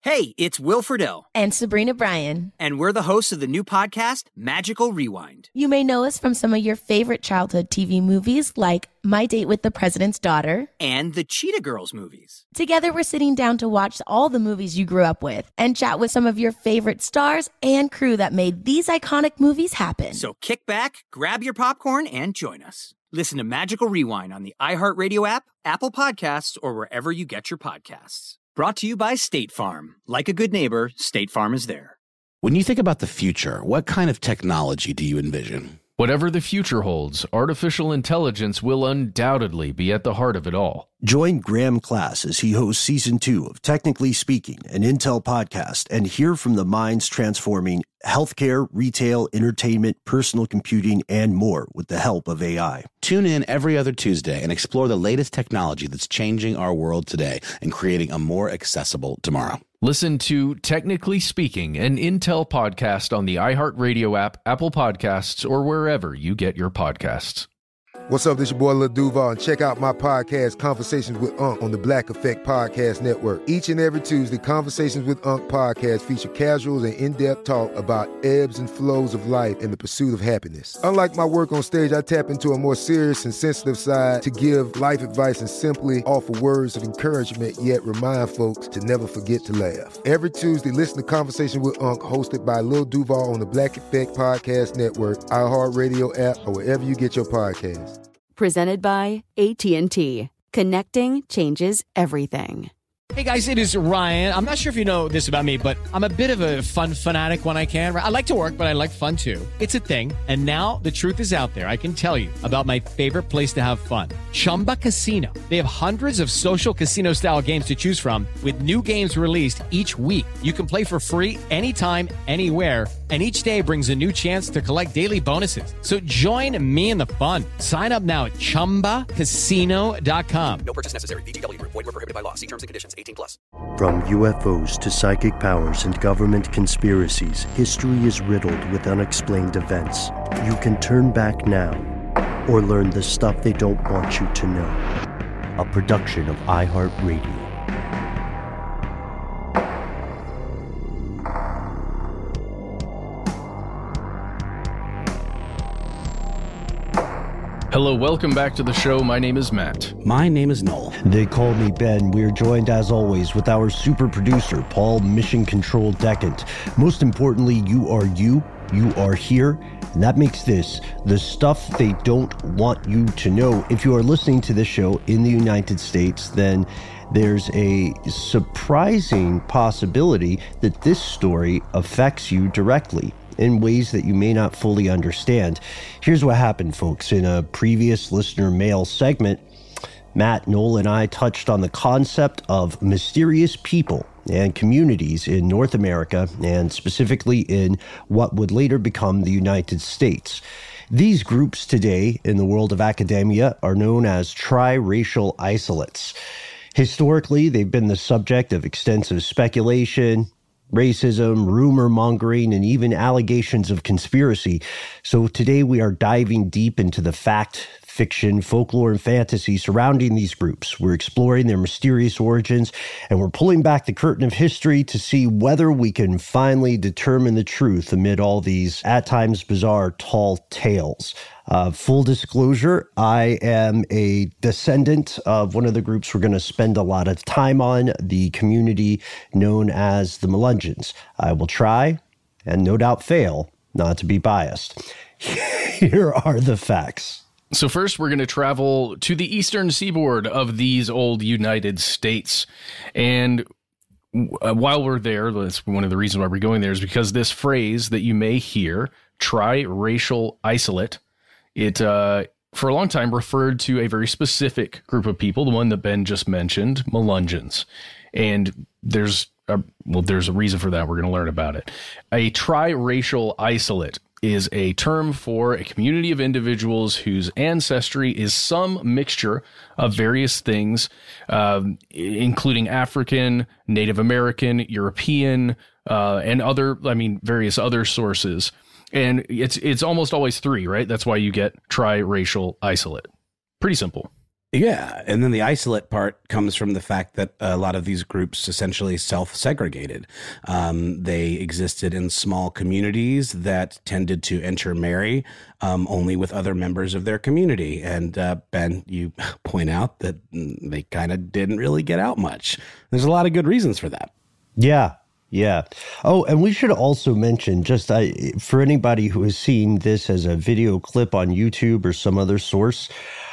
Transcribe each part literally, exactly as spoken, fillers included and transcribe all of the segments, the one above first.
Hey, it's Will Friedle. And Sabrina Bryan. And we're the hosts of the new podcast, Magical Rewind. You may know us from some of your favorite childhood T V movies like My Date with the President's Daughter. And the Cheetah Girls movies. Together, we're sitting down to watch all the movies you grew up with and chat with some of your favorite stars and crew that made these iconic movies happen. So kick back, grab your popcorn, and join us. Listen to Magical Rewind on the iHeartRadio app, Apple Podcasts, or wherever you get your podcasts. Brought to you by State Farm. Like a good neighbor, State Farm is there. When you think about the future, what kind of technology do you envision? Whatever the future holds, artificial intelligence will undoubtedly be at the heart of it all. Join Graham Class as he hosts Season two of Technically Speaking, an Intel podcast, and hear from the minds transforming healthcare, retail, entertainment, personal computing, and more with the help of A I. Tune in every other Tuesday and explore the latest technology that's changing our world today and creating a more accessible tomorrow. Listen to Technically Speaking, an Intel podcast on the iHeartRadio app, Apple Podcasts, or wherever you get your podcasts. What's up, this your boy Lil Duval, and check out my podcast, Conversations with Unc, on the Black Effect Podcast Network. Each and every Tuesday, Conversations with Unc podcast feature casual and in-depth talk about ebbs and flows of life and the pursuit of happiness. Unlike my work on stage, I tap into a more serious and sensitive side to give life advice and simply offer words of encouragement, yet remind folks to never forget to laugh. Every Tuesday, listen to Conversations with Unc, hosted by Lil Duval on the Black Effect Podcast Network, iHeartRadio app, or wherever you get your podcasts. Presented by A T and T. Connecting changes everything. Hey guys, it is Ryan. I'm not sure if you know this about me, but I'm a bit of a fun fanatic when I can. I like to work, but I like fun too. It's a thing. And now the truth is out there. I can tell you about my favorite place to have fun. Chumba Casino. They have hundreds of social casino style games to choose from with new games released each week. You can play for free anytime, anywhere. And each day brings a new chance to collect daily bonuses. So join me in the fun. Sign up now at chumba casino dot com. No purchase necessary. V G W. Void where prohibited by law. See terms and conditions. eighteen plus. From U F Os to psychic powers and government conspiracies, history is riddled with unexplained events. You can turn back now or learn the stuff they don't want you to know. A production of iHeartRadio. Hello, welcome back to the show. My name is Matt. My name is Noel. They call me Ben. We're joined, as always, with our super producer, Paul Mission Control Decant. Most importantly, you are you. You are here. And that makes this the stuff they don't want you to know. If you are listening to this show in the United States, then there's a surprising possibility that this story affects you directly in ways that you may not fully understand. Here's what happened, folks. In a previous listener mail segment, Matt, Noel, and I touched on the concept of mysterious people and communities in North America, and specifically in what would later become the United States. These groups today in the world of academia are known as triracial isolates. Historically, they've been the subject of extensive speculation, racism, rumor mongering, and even allegations of conspiracy. So today we are diving deep into the fact, fiction, folklore, and fantasy surrounding these groups. We're exploring their mysterious origins, and we're pulling back the curtain of history to see whether we can finally determine the truth amid all these, at times bizarre, tall tales. Uh, full disclosure, I am a descendant of one of the groups we're going to spend a lot of time on, the community known as the Melungeons. I will try, and no doubt fail, not to be biased. Here are the facts. So first, we're going to travel to the eastern seaboard of these old United States. And uh, while we're there, that's one of the reasons why we're going there, is because this phrase that you may hear, triracial isolate, it uh, for a long time referred to a very specific group of people, the one that Ben just mentioned, Melungeons. And there's a, well, there's a reason for that. We're going to learn about it. A triracial isolate is a term for a community of individuals whose ancestry is some mixture of various things, um, including African, Native American, European, uh, and other, I mean, various other sources. And it's it's almost always three, right? That's why you get triracial isolate. Pretty simple. Yeah, and then the isolate part comes from the fact that a lot of these groups essentially self-segregated. Um, they existed in small communities that tended to intermarry um, only with other members of their community. And uh, Ben, you point out that they kind of didn't really get out much. There's a lot of good reasons for that. Yeah. Yeah. Oh, and we should also mention, just I, for anybody who has seen this as a video clip on YouTube or some other source,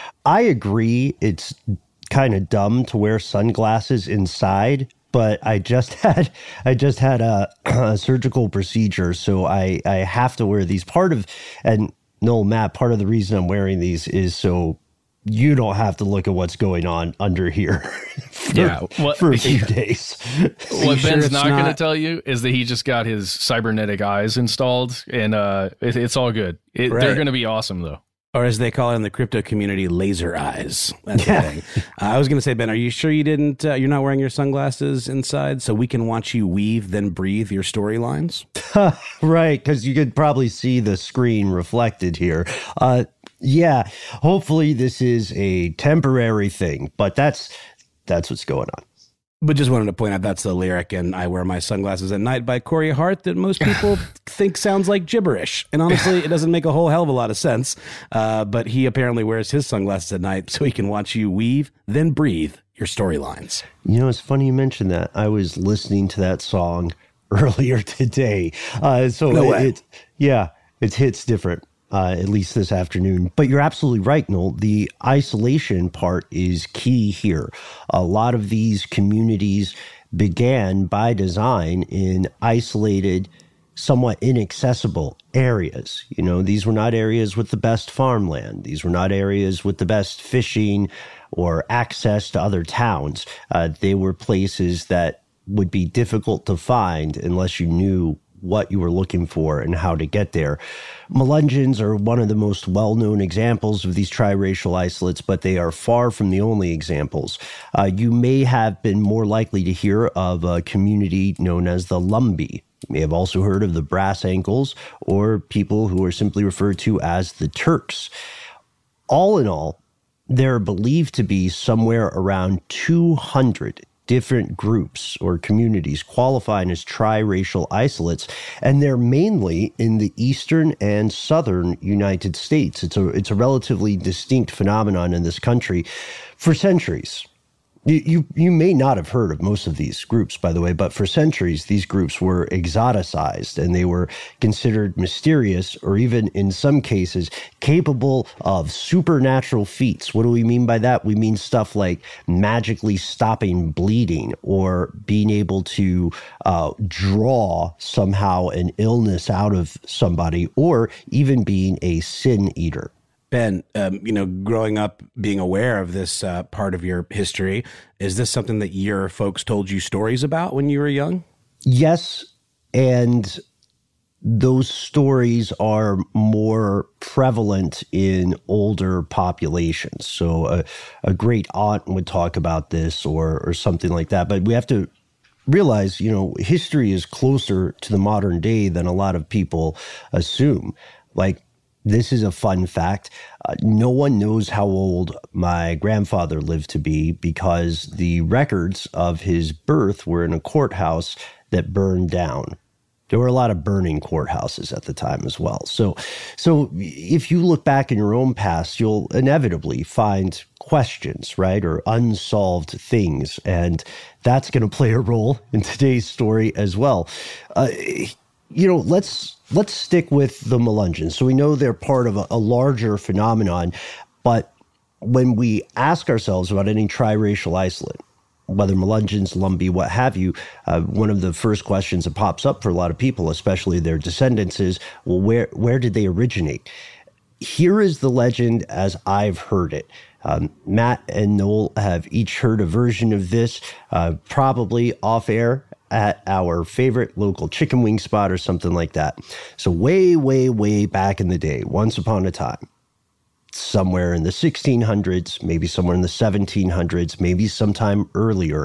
I agree it's kind of dumb to wear sunglasses inside, but I just had I just had a, a surgical procedure, so I, I have to wear these. Part of, and no, Matt, part of the reason I'm wearing these is so you don't have to look at what's going on under here for, yeah, well, for a few yeah. days. What sure Ben's not, not... going to tell you is that he just got his cybernetic eyes installed, and uh, it, it's all good. It, right. They're going to be awesome, though. Or as they call it in the crypto community, laser eyes. That's yeah. the thing. Uh, I was going to say, Ben, are you sure you didn't, uh, you're not wearing your sunglasses inside so we can watch you weave, then breathe your storylines? Right, because you could probably see the screen reflected here. Uh, yeah, hopefully this is a temporary thing, but that's that's what's going on. But just wanted to point out that's the lyric in I Wear My Sunglasses at Night by Corey Hart that most people think sounds like gibberish. And honestly, it doesn't make a whole hell of a lot of sense. Uh, but he apparently wears his sunglasses at night so he can watch you weave, then breathe your storylines. You know, it's funny you mentioned that. I was listening to that song earlier today. Uh, so no it, way. it, yeah, it hits different. Uh, at least this afternoon. But you're absolutely right, Noel. The isolation part is key here. A lot of these communities began by design in isolated, somewhat inaccessible areas. You know, these were not areas with the best farmland. These were not areas with the best fishing or access to other towns. Uh, they were places that would be difficult to find unless you knew what you were looking for and how to get there. Melungeons are one of the most well-known examples of these triracial isolates, but they are far from the only examples. Uh, you may have been more likely to hear of a community known as the Lumbee. You may have also heard of the Brass Ankles, or people who are simply referred to as the Turks. All in all, there are believed to be somewhere around two hundred different groups or communities qualifying as triracial isolates, and they're mainly in the eastern and southern United States. It's a it's a relatively distinct phenomenon in this country for centuries. You, you you may not have heard of most of these groups, by the way, but for centuries, these groups were exoticized and they were considered mysterious or even, in some cases, capable of supernatural feats. What do we mean by that? We mean stuff like magically stopping bleeding or being able to uh, draw somehow an illness out of somebody, or even being a sin eater. Ben, um, you know, growing up, being aware of this uh, part of your history, is this something that your folks told you stories about when you were young? Yes, and those stories are more prevalent in older populations. So a, a great aunt would talk about this or or something like that. But we have to realize, you know, history is closer to the modern day than a lot of people assume. Like, this is a fun fact. Uh, no one knows how old my grandfather lived to be because the records of his birth were in a courthouse that burned down. There were a lot of burning courthouses at the time as well. So, so if you look back in your own past, you'll inevitably find questions, right, or unsolved things. And that's going to play a role in today's story as well. Uh, you know, let's... Let's stick with the Melungeons. So we know they're part of a, a larger phenomenon, but when we ask ourselves about any triracial isolate, whether Melungeons, Lumbee, what have you, uh, one of the first questions that pops up for a lot of people, especially their descendants, is, well, where where did they originate? Here is the legend as I've heard it. Um, Matt and Noel have each heard a version of this, uh, probably off air at our favorite local chicken wing spot or something like that. So way, way, way back in the day, once upon a time, somewhere in the sixteen hundreds, maybe somewhere in the seventeen hundreds, maybe sometime earlier,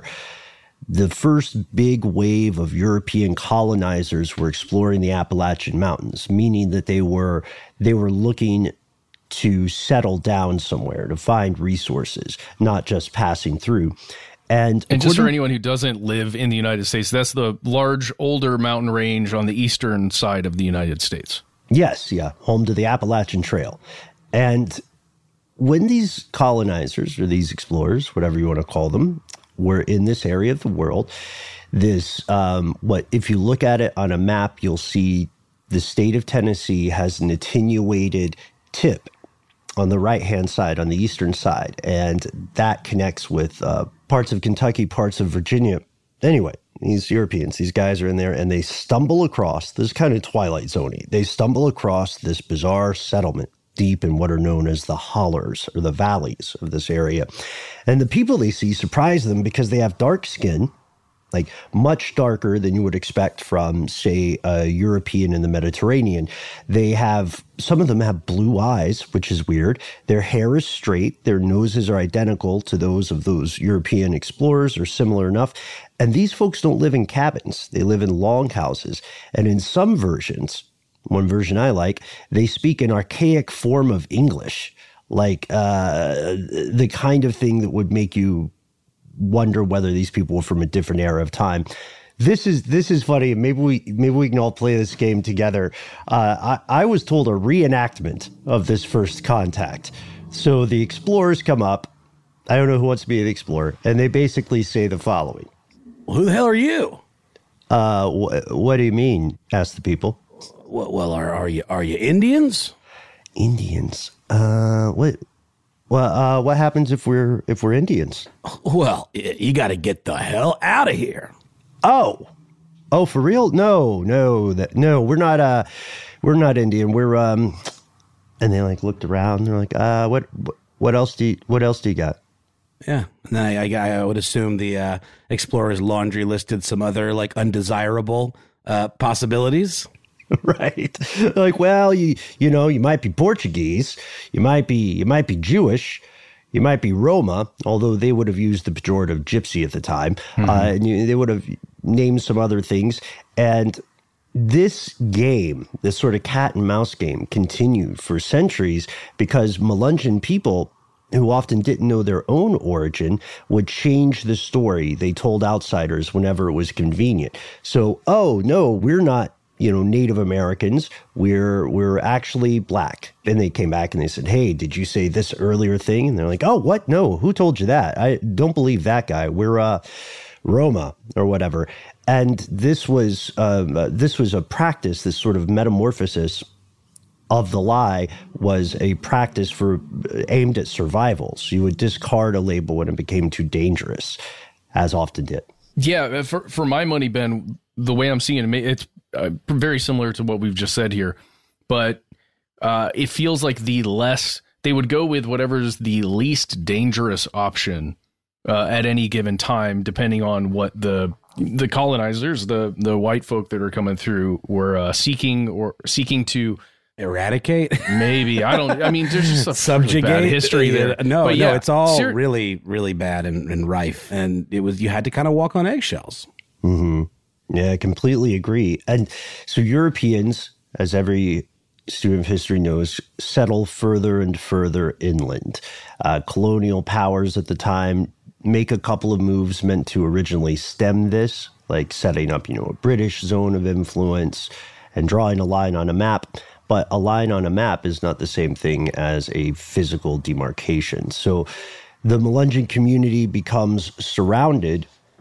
the first big wave of European colonizers were exploring the Appalachian Mountains, meaning that they were they were looking to settle down somewhere, to find resources, not just passing through. And, and just for anyone who doesn't live in the United States, that's the large, older mountain range on the eastern side of the United States. Yes, yeah, home to the Appalachian Trail. And when these colonizers or these explorers, whatever you want to call them, were in this area of the world, this, um, what if you look at it on a map, you'll see the state of Tennessee has an attenuated tip on the right-hand side, on the eastern side, and that connects with uh, parts of Kentucky, parts of Virginia. Anyway, these Europeans, these guys are in there, and they stumble across, this is kind of Twilight Zone-y, they stumble across this bizarre settlement deep in what are known as the hollers, or the valleys of this area. And the people they see surprise them because they have dark skin, like much darker than you would expect from, say, a European in the Mediterranean. They have, some of them have blue eyes, which is weird. Their hair is straight. Their noses are identical to those of those European explorers, or similar enough. And these folks don't live in cabins. They live in longhouses. And in some versions, one version I like, they speak an archaic form of English, like uh, the kind of thing that would make you wonder whether these people were from a different era of time. This is this is funny. Maybe we maybe we can all play this game together. Uh, I, I was told a reenactment of this first contact. So the explorers come up. I don't know who wants to be the explorer, and they basically say the following: well, "Who the hell are you?" Uh, wh- what do you mean? Asked the people. Well, well are are you are you Indians? Indians. Uh, what? Well, uh, what happens if we're if we're Indians? Well, you got to get the hell out of here. Oh, oh, for real? No, no, that no, we're not. Uh, we're not Indian. We're um, and they like looked around. They're like, uh, what, what else do you, what else do you got? Yeah, and I, I, I would assume the uh, explorer's laundry listed some other like undesirable uh, possibilities. Right. Like, well, you you know, you might be Portuguese, you might be you might be Jewish, you might be Roma, although they would have used the pejorative gypsy at the time. Mm-hmm. Uh, and you, they would have named some other things. And this game, this sort of cat and mouse game, continued for centuries because Melungeon people, who often didn't know their own origin, would change the story they told outsiders whenever it was convenient. So, oh, no, we're not, you know, Native Americans, we're we're actually black. And they came back and they said, hey, did you say this earlier thing? And they're like, oh, what? No, who told you that? I don't believe that guy. We're uh, Roma or whatever. And this was uh, this was a practice, this sort of metamorphosis of the lie was a practice for aimed at survival. So you would discard a label when it became too dangerous, as often did. Yeah, for for my money, Ben, the way I'm seeing it, it's uh, very similar to what we've just said here, but uh, it feels like the less they would go with whatever's the least dangerous option uh, at any given time, depending on what the the colonizers, the the white folk that are coming through, were uh, seeking or seeking to eradicate. Maybe I don't. I mean, there's just a subjugate really bad history there. No, but no, yeah, it's all ser- really, really bad and, and rife, and it was you had to kind of walk on eggshells. Mm-hmm. Yeah, I completely agree. And so Europeans, as every student of history knows, settle further and further inland. Uh, colonial powers at the time make a couple of moves meant to originally stem this, like setting up, you know, a British zone of influence and drawing a line on a map. But a line on a map is not the same thing as a physical demarcation. So the Melungeon community becomes surrounded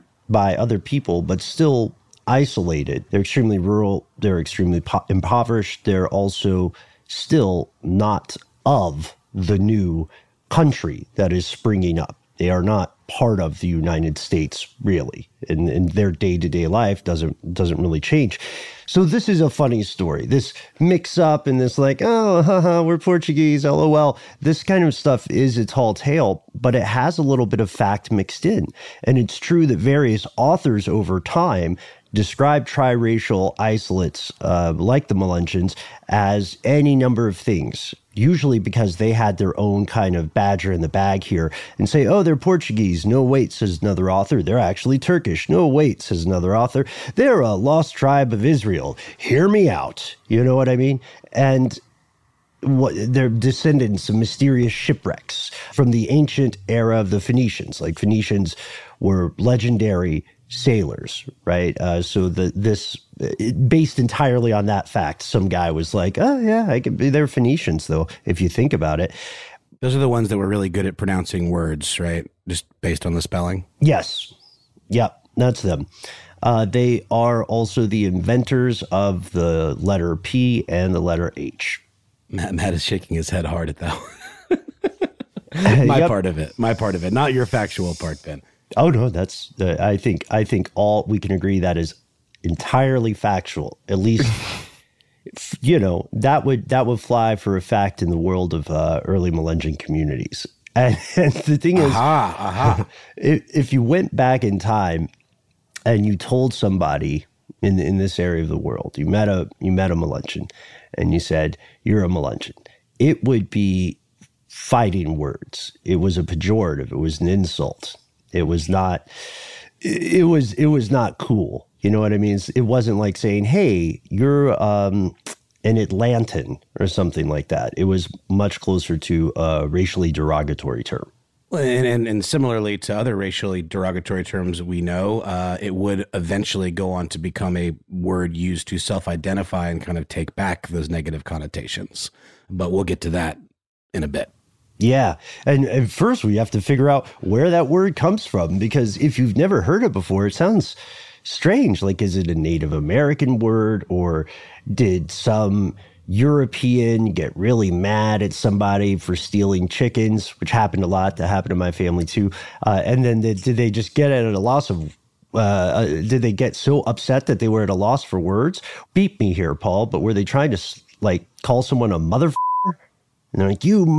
by other people, but still isolated. They're extremely rural. They're extremely po- impoverished. They're also still not of the new country that is springing up. They are not part of the United States, really, and, and their day-to-day life doesn't doesn't really change. So this is a funny story. This mix up and this like, oh, haha, we're Portuguese, LOL. This kind of stuff is a tall tale, but it has a little bit of fact mixed in. And it's true that various authors over time describe triracial isolates uh, like the Melungeons as any number of things, usually because they had their own kind of badger in the bag here, and say, oh, they're Portuguese. No, wait, says another author. They're actually Turkish. No, wait, says another author. They're a lost tribe of Israel. Hear me out. You know what I mean? And what they're descendants of mysterious shipwrecks from the ancient era of the Phoenicians. Like Phoenicians were legendary sailors, right? Uh, so the this it, based entirely on that fact, some guy was like, "Oh yeah, I could be." They're Phoenicians, though, if you think about it. Those are the ones that were really good at pronouncing words, right? Just based on the spelling. Yes, yep, that's them. Uh, they are also the inventors of the letter P and the letter H. Matt, Matt is shaking his head hard at that one. My Yep. part of it. My part of it. Not your factual part, Ben. Oh no, that's uh, I think I think all we can agree that is entirely factual. At least you know that would that would fly for a fact in the world of uh, early Melungeon communities. And, and the thing is, aha, aha. If, if you went back in time and you told somebody in in this area of the world, you met a you met a Melungeon, and you said you're a Melungeon, it would be fighting words. It was a pejorative. It was an insult. It was not, it was, it was not cool. You know what I mean? It wasn't like saying, hey, you're um, an Atlantan or something like that. It was much closer to a racially derogatory term. Well, and, and, and similarly to other racially derogatory terms we know, uh, it would eventually go on to become a word used to self-identify and kind of take back those negative connotations. But we'll get to that in a bit. Yeah. And, and first we have to figure out where that word comes from, because if you've never heard it before, it sounds strange. Like, is it a Native American word, or did some European get really mad at somebody for stealing chickens, which happened a lot. That happened to my family too. Uh, and then did, did they just get at a loss of, uh, did they get so upset that they were at a loss for words? Beat me here, Paul, but were they trying to like call someone a motherfucker? And they're like, you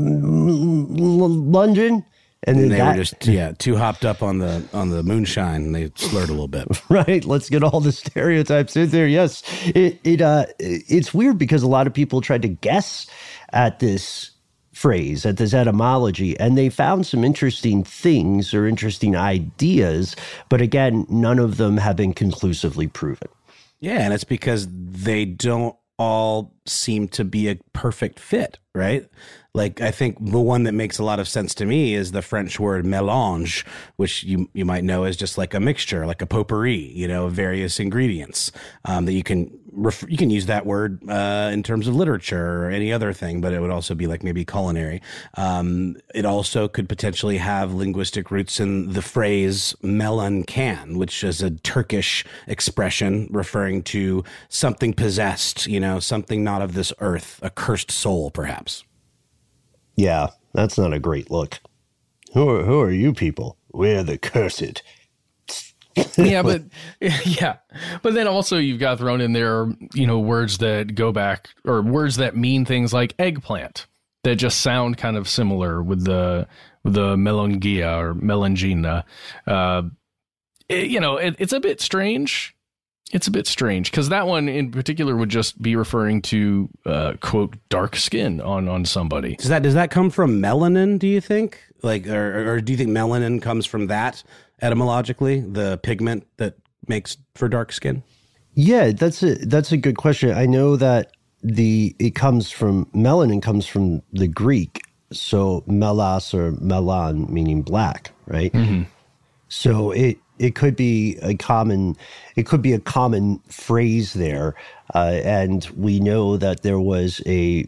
Lungin? And, and they that, were just yeah too hopped up on the on the moonshine, and they slurred a little bit. Right. Let's get all the stereotypes in there. Yes, it it uh it's weird because a lot of people tried to guess at this phrase, at this etymology, and they found some interesting things or interesting ideas, but again, none of them have been conclusively proven. Yeah, and it's because they don't all seem to be a perfect fit, right? Like, I think the one that makes a lot of sense to me is the French word mélange, which you you might know as just like a mixture, like a potpourri, you know, of various ingredients um, that you can ref- you can use that word uh, in terms of literature or any other thing, but it would also be like maybe culinary. Um, it also could potentially have linguistic roots in the phrase melancan, which is a Turkish expression referring to something possessed, you know, something not of this earth, a cursed soul, perhaps. Yeah, that's not a great look. Who are, who are you people? We're the cursed. Yeah, but yeah, but then also you've got thrown in there, you know, words that go back, or words that mean things like eggplant that just sound kind of similar with the with the melongia or melangina. Uh, it, you know, it, it's a bit strange. It's a bit strange because that one in particular would just be referring to, uh, quote, dark skin on, on somebody. Does that does that come from melanin, do you think? Like, or, or do you think melanin comes from that etymologically, the pigment that makes for dark skin? Yeah, that's a that's a good question. I know that the it comes from melanin comes from the Greek, so melas or melan meaning black, right? Mm-hmm. So it. It could be a common, it could be a common phrase there, uh, and we know that there was a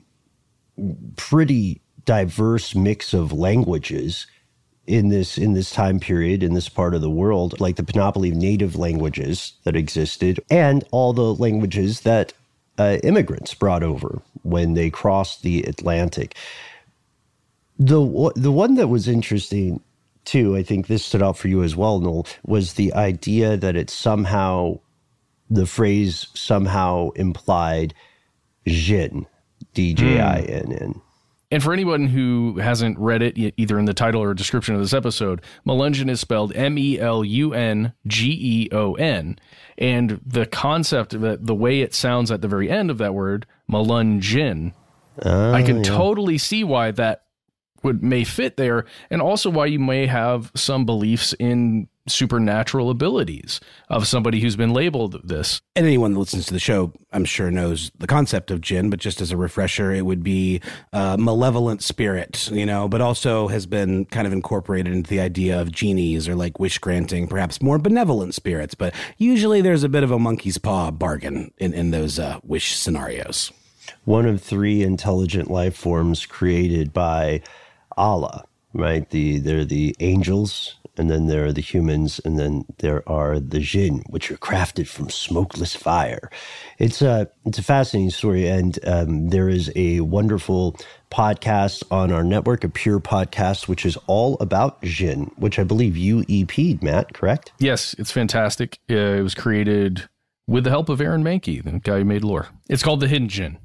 pretty diverse mix of languages in this in this time period in this part of the world, like the panoply of native languages that existed, and all the languages that uh, immigrants brought over when they crossed the Atlantic. The the one that was interesting, too, I think this stood out for you as well, Noel, was the idea that it somehow, the phrase somehow implied Jinn, D J I N N. And for anyone who hasn't read it, either in the title or description of this episode, Melungeon is spelled M E L U N G E O N. And the concept, that the way it sounds at the very end of that word, Melungeon, uh, I can yeah. totally see why that would may fit there, and also why you may have some beliefs in supernatural abilities of somebody who's been labeled this. And anyone that listens to the show, I'm sure, knows the concept of jinn, but just as a refresher, it would be a malevolent spirit, you know, but also has been kind of incorporated into the idea of genies or like wish granting, perhaps more benevolent spirits. But usually there's a bit of a monkey's paw bargain in, in those uh, wish scenarios. One of three intelligent life forms created by Allah, right? The they're the angels, and then there are the humans, and then there are the jinn, which are crafted from smokeless fire. It's a it's a fascinating story, and um, there is a wonderful podcast on our network, a Pure Podcast, which is all about jinn, which I believe you E P'd, Matt, correct? Yes, it's fantastic. Uh, it was created with the help of Aaron Mahnke, the guy who made lore. It's called The Hidden Jinn.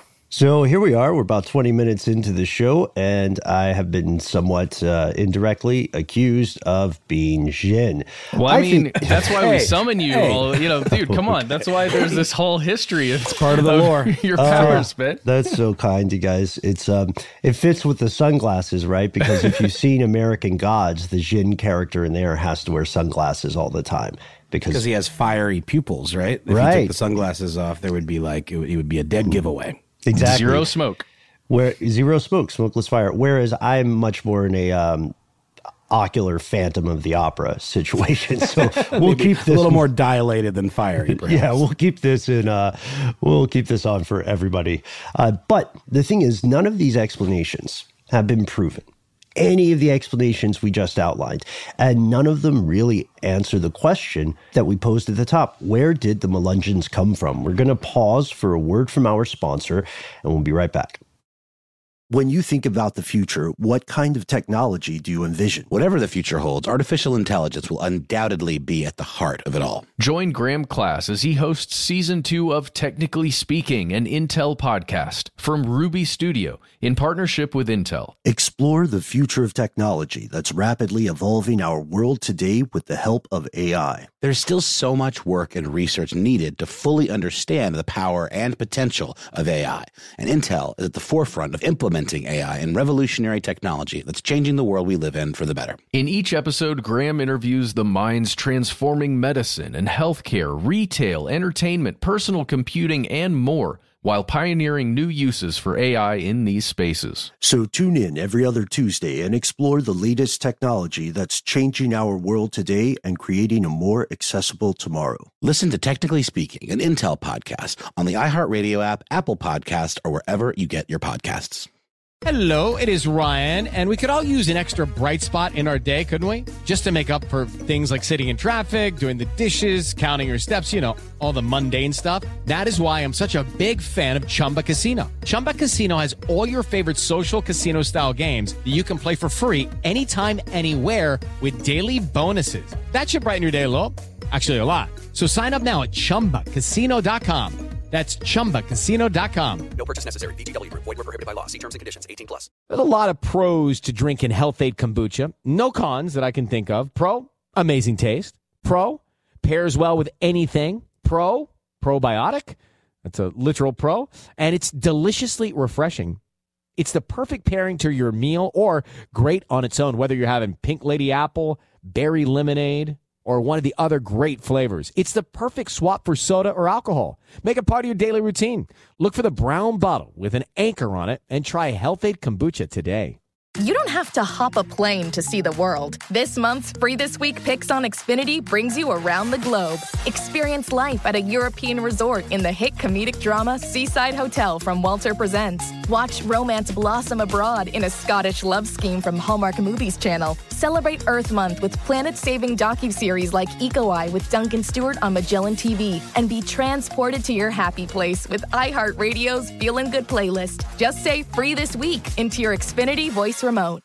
So here we are. We're about twenty minutes into the show, and I have been somewhat uh, indirectly accused of being jinn. Well, I, I mean, think, that's why hey, we summon you. Hey. All, you know, dude, come on. That's why there's this whole history. It's part of the lore. Your power uh, spit. That's so kind, you guys. It's um, it fits with the sunglasses, right? Because if you've seen American Gods, the jinn character in there has to wear sunglasses all the time. Because, because he has fiery pupils, right? If right. he took the sunglasses off, there would be like, it would, it would be a dead giveaway. Exactly. Zero smoke. Where zero smoke, smokeless fire. Whereas I'm much more in a um, ocular Phantom of the Opera situation. So we'll keep this a little more dilated than fiery. Perhaps. Yeah, we'll keep this in. Uh, we'll keep this on for everybody. Uh, but the thing is, none of these explanations have been proven. Any of the explanations we just outlined, and none of them really answer the question that we posed at the top. Where did the Melungeons come from? We're going to pause for a word from our sponsor, and we'll be right back. When you think about the future, what kind of technology do you envision? Whatever the future holds, artificial intelligence will undoubtedly be at the heart of it all. Join Graham Class as he hosts season two of Technically Speaking, an Intel podcast from Ruby Studio in partnership with Intel. Explore the future of technology that's rapidly evolving our world today with the help of A I. There's still so much work and research needed to fully understand the power and potential of A I, and Intel is at the forefront of implementing A I and revolutionary technology that's changing the world we live in for the better. In each episode, Graham interviews the minds transforming medicine and healthcare, retail, entertainment, personal computing, and more, while pioneering new uses for A I in these spaces. So tune in every other Tuesday and explore the latest technology that's changing our world today and creating a more accessible tomorrow. Listen to Technically Speaking, an Intel podcast on the iHeartRadio app, Apple Podcast, or wherever you get your podcasts. Hello, it is Ryan, and we could all use an extra bright spot in our day, couldn't we? Just to make up for things like sitting in traffic, doing the dishes, counting your steps, you know, all the mundane stuff. That is why I'm such a big fan of Chumba Casino. Chumba Casino has all your favorite social casino-style games that you can play for free anytime, anywhere with daily bonuses. That should brighten your day a little. Actually, a lot. So sign up now at chumba casino dot com. That's chumba casino dot com. No purchase necessary. V G W Group. Void where prohibited by law. See terms and conditions. eighteen plus. There's a lot of pros to drinking Health-Ade kombucha. No cons that I can think of. Pro, amazing taste. Pro, pairs well with anything. Pro, probiotic. That's a literal pro. And it's deliciously refreshing. It's the perfect pairing to your meal or great on its own, whether you're having pink lady apple, berry lemonade, or one of the other great flavors. It's the perfect swap for soda or alcohol. Make it part of your daily routine. Look for the brown bottle with an anchor on it and try Health-Ade kombucha today. You don't have to hop a plane to see the world. This month's Free This Week Picks on Xfinity brings you around the globe. Experience life at a European resort in the hit comedic drama Seaside Hotel from Walter Presents. Watch romance blossom abroad in a Scottish love scheme from Hallmark Movies Channel. Celebrate Earth Month with planet-saving docuseries like Eco Eye with Duncan Stewart on Magellan T V. And be transported to your happy place with iHeartRadio's Feelin' Good playlist. Just say Free This Week into your Xfinity voice remote.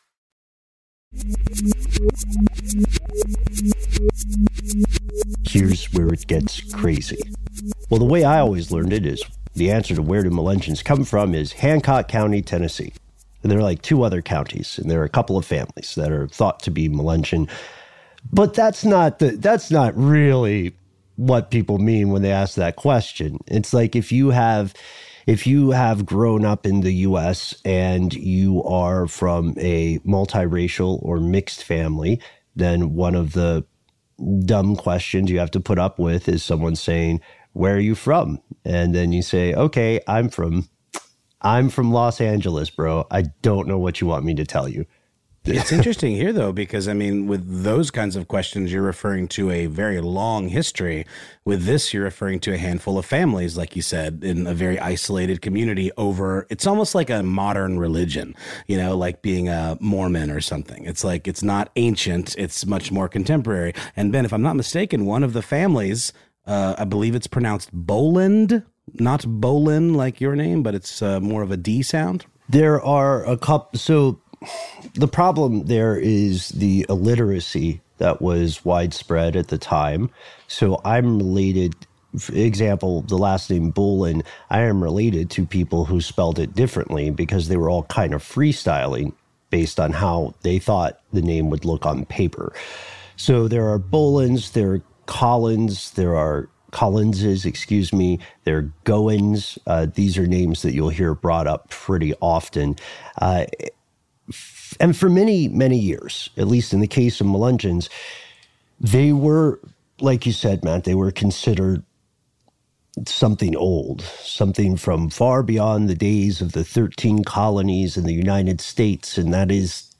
Here's where it gets crazy. Well, the way I always learned it is the answer to where do Melungeons come from is Hancock County, Tennessee. And there are like two other counties, and there are a couple of families that are thought to be Melungeon. But that's not the, that's not really what people mean when they ask that question. It's like if you have if you have grown up in the U S and you are from a multiracial or mixed family, then one of the dumb questions you have to put up with is someone saying, where are you from? And then you say, okay, I'm from, I'm from Los Angeles, bro. I don't know what you want me to tell you. It's interesting here, though, because, I mean, with those kinds of questions, you're referring to a very long history. With this, you're referring to a handful of families, like you said, in a very isolated community over, it's almost like a modern religion, you know, like being a Mormon or something. It's like, it's not ancient, it's much more contemporary. And Ben, if I'm not mistaken, one of the families, uh, I believe it's pronounced Boland, not Bolin like your name, but it's uh, more of a D sound. There are a couple, so... The problem there is the illiteracy that was widespread at the time. So I'm related, for example, the last name Bolin, I am related to people who spelled it differently because they were all kind of freestyling based on how they thought the name would look on paper. So there are Bolins, there are Collins, there are Collinses, excuse me, there are Goins. Uh, these are names that you'll hear brought up pretty often. Uh, And for many, many years, at least in the case of Melungeons, they were, like you said, Matt, they were considered something old, something from far beyond the days of the thirteen colonies in the United States, and that is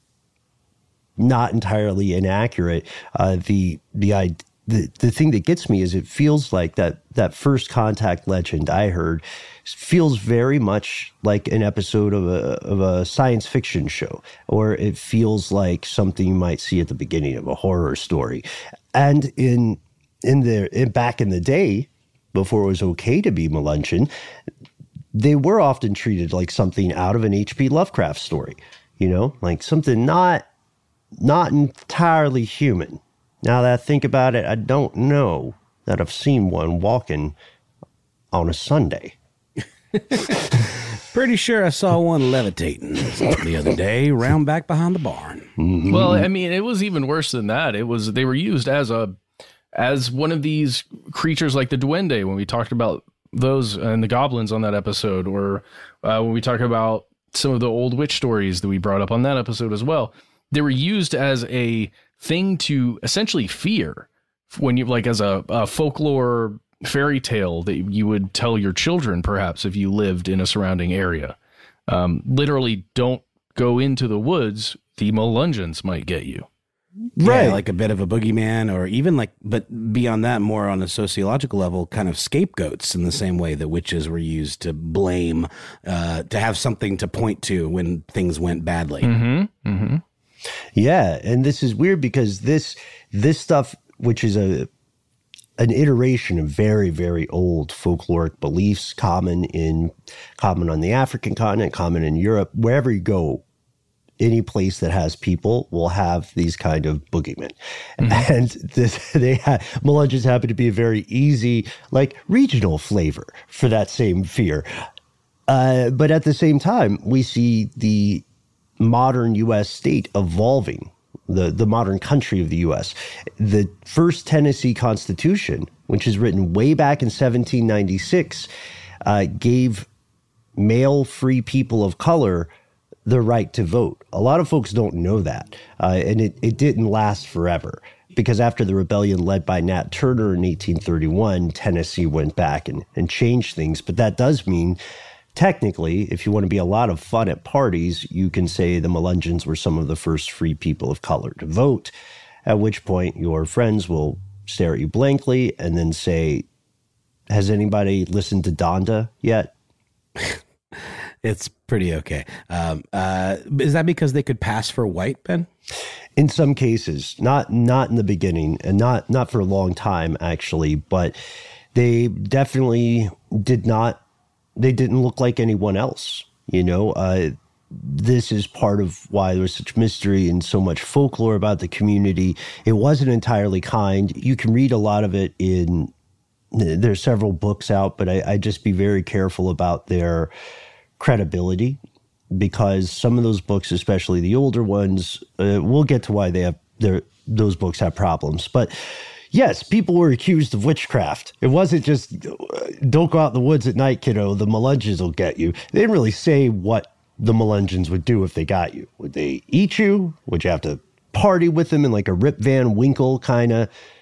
not entirely inaccurate. Uh, the the the the thing that gets me is it feels like that that first contact legend I heard feels very much like an episode of a of a science fiction show, or it feels like something you might see at the beginning of a horror story. And in in the in, back in the day, before it was okay to be Melungeon, they were often treated like something out of an H P Lovecraft story, you know, like something not not entirely human. Now that I think about it, I don't know that I've seen one walking on a Sunday. Pretty sure I saw one levitating the other day, round back behind the barn. Mm-hmm. Well, I mean, it was even worse than that. It was they were used as a as one of these creatures like the Duende when we talked about those and the goblins on that episode, or uh, when we talk about some of the old witch stories that we brought up on that episode as well. They were used as a thing to essentially fear when you like as a, a folklore fairy tale that you would tell your children, perhaps, if you lived in a surrounding area. Um, literally, don't go into the woods. The Melungeons might get you. Right. Yeah, like a bit of a boogeyman, or even like, but beyond that, more on a sociological level, kind of scapegoats in the same way that witches were used to blame, uh, to have something to point to when things went badly. Mm-hmm. Mm-hmm. Yeah. And this is weird because this, this stuff, which is a, an iteration of very, very old folkloric beliefs, common in, common on the African continent, common in Europe, wherever you go, any place that has people will have these kind of boogeymen. Mm-hmm. And this, they ha- Melungeons happen to be a very easy, like, regional flavor for that same fear. Uh, but at the same time, we see the modern U S state evolving, the, the modern country of the U S. The first Tennessee Constitution, which is written way back in seventeen ninety-six, uh, gave male free people of color the right to vote. A lot of folks don't know that, uh, and it, it didn't last forever, because after the rebellion led by Nat Turner in eighteen thirty-one, Tennessee went back and, and changed things. But that does mean, technically, if you want to be a lot of fun at parties, you can say the Melungeons were some of the first free people of color to vote, at which point your friends will stare at you blankly and then say, has anybody listened to Donda yet? It's pretty okay. Um, uh, is that because they could pass for white, Ben? In some cases, not not in the beginning, and not not for a long time, actually, but they definitely did not, they didn't look like anyone else, you know? Uh, this is part of why there's such mystery and so much folklore about the community. It wasn't entirely kind. You can read a lot of it in, there's several books out, but I, I just be very careful about their credibility, because some of those books, especially the older ones, uh, we'll get to why they have their those books have problems. But yes, people were accused of witchcraft. It wasn't just don't go out in the woods at night, kiddo, the Melungeons will get you. They didn't really say what the Melungeons would do if they got you. Would they eat you? Would you have to party with them in like a Rip Van Winkle kind of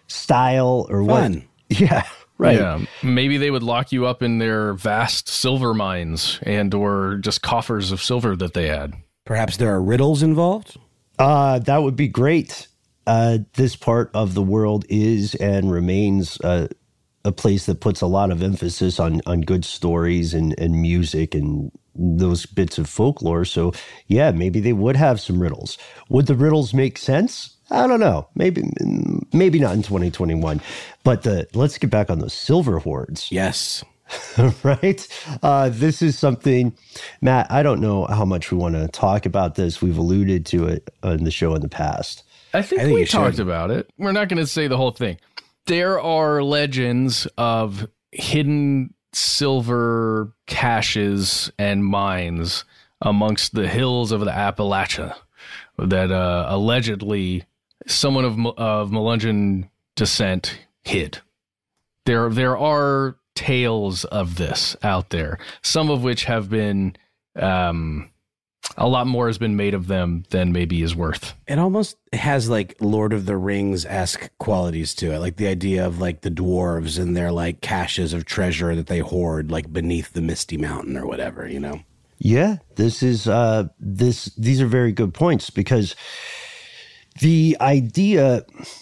style or Fun. what. Yeah, right. Yeah, maybe they would lock you up in their vast silver mines and or just coffers of silver that they had. Perhaps there are riddles involved? Uh, that would be great. Uh, this part of the world is and remains uh, a place that puts a lot of emphasis on on good stories and, and music and those bits of folklore. So, yeah, maybe they would have some riddles. Would the riddles make sense? I don't know. Maybe maybe not in twenty twenty-one. But the let's get back on those silver hoards. Yes. Right? Uh, this is something, Matt, I don't know how much we want to talk about this. We've alluded to it on the show in the past. I think, I think we you talked should. about it. We're not going to say the whole thing. There are legends of hidden silver caches and mines amongst the hills of the Appalachia that uh, allegedly someone of of Melungeon descent hid. There, there are tales of this out there, some of which have been, um, a lot more has been made of them than maybe is worth. It almost has like Lord of the Rings-esque qualities to it, like the idea of like the dwarves and their like caches of treasure that they hoard like beneath the Misty Mountain or whatever, you know? Yeah, this is uh, this. These are very good points because the idea,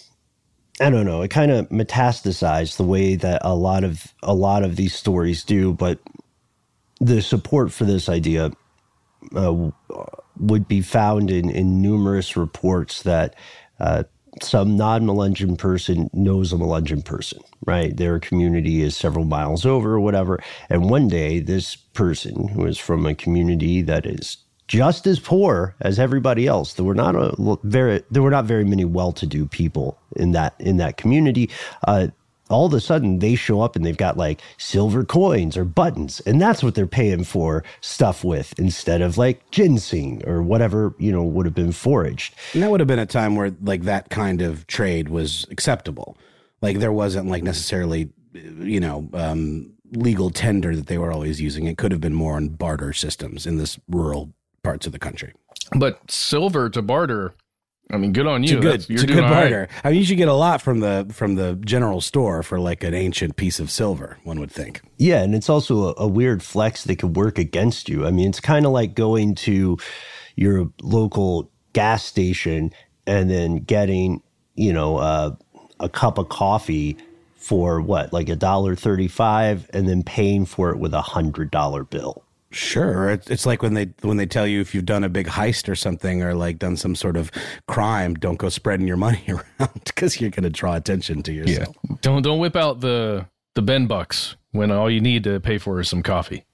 I don't know, it kind of metastasized the way that a lot of a lot of these stories do. But the support for this idea uh, would be found in in numerous reports that uh, some non-Melungeon person knows a Melungeon person, right? Their community is several miles over or whatever. And one day this person who is from a community that is just as poor as everybody else, there were not a very, there were not very many well-to-do people in that, in that community. Uh, all of a sudden they show up and they've got like silver coins or buttons, and that's what they're paying for stuff with instead of like ginseng or whatever, you know, would have been foraged. And that would have been a time where like that kind of trade was acceptable. Like there wasn't like necessarily, you know, um, legal tender that they were always using. It could have been more on barter systems in this rural parts of the country. But silver to barter, I mean, good on you. It's a good, That's, you're it's a doing good all barter. right. I mean, you should get a lot from the from the general store for like an ancient piece of silver, one would think. Yeah, and it's also a, a weird flex that could work against you. I mean, it's kind of like going to your local gas station and then getting, you know, uh, a cup of coffee for what, like a dollar thirty-five, and then paying for it with a hundred dollar bill. Sure. It's it's like when they when they tell you if you've done a big heist or something or like done some sort of crime, don't go spreading your money around because you're going to draw attention to yourself. Yeah. Don't don't whip out the the Ben bucks when all you need to pay for is some coffee.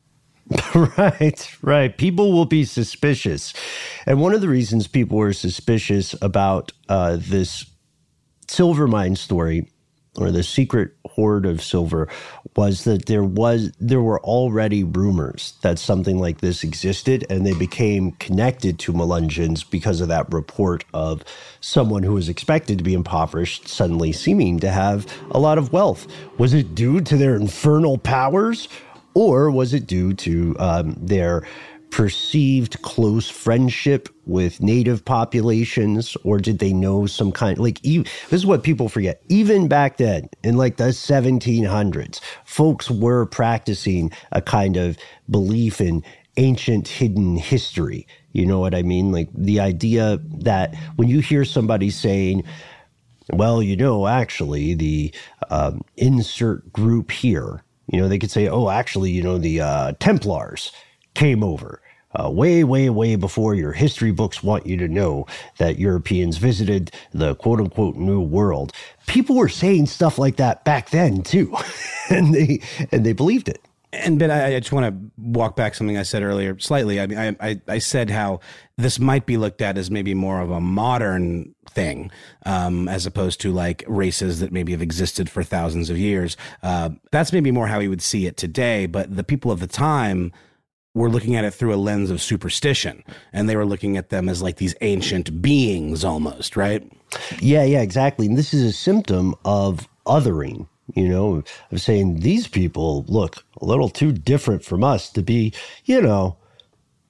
Right, right. People will be suspicious. And one of the reasons people were suspicious about uh, this silver mine story or the secret hoard of silver was that there was there were already rumors that something like this existed, and they became connected to Melungeons because of that report of someone who was expected to be impoverished suddenly seeming to have a lot of wealth. Was it due to their infernal powers, or was it due to um, their perceived close friendship with native populations, or did they know some kind like e- this is what people forget, even back then in like the seventeen hundreds, folks were practicing a kind of belief in ancient hidden history. You know what I mean? Like the idea that when you hear somebody saying, well, you know, actually the um, insert group here, you know, they could say, oh, actually, you know, the uh, Templars came over uh, way, way, way before your history books want you to know that Europeans visited the quote unquote New World. People were saying stuff like that back then too, and they and they believed it. And Ben, I, I just want to walk back something I said earlier slightly. I mean, I, I I said how this might be looked at as maybe more of a modern thing, um, as opposed to like races that maybe have existed for thousands of years. Uh, that's maybe more how we would see it today. But the people of the time were looking at it through a lens of superstition, and they were looking at them as like these ancient beings almost, right? Yeah, yeah, exactly. And this is a symptom of othering. You know, of saying these people look a little too different from us to be, you know,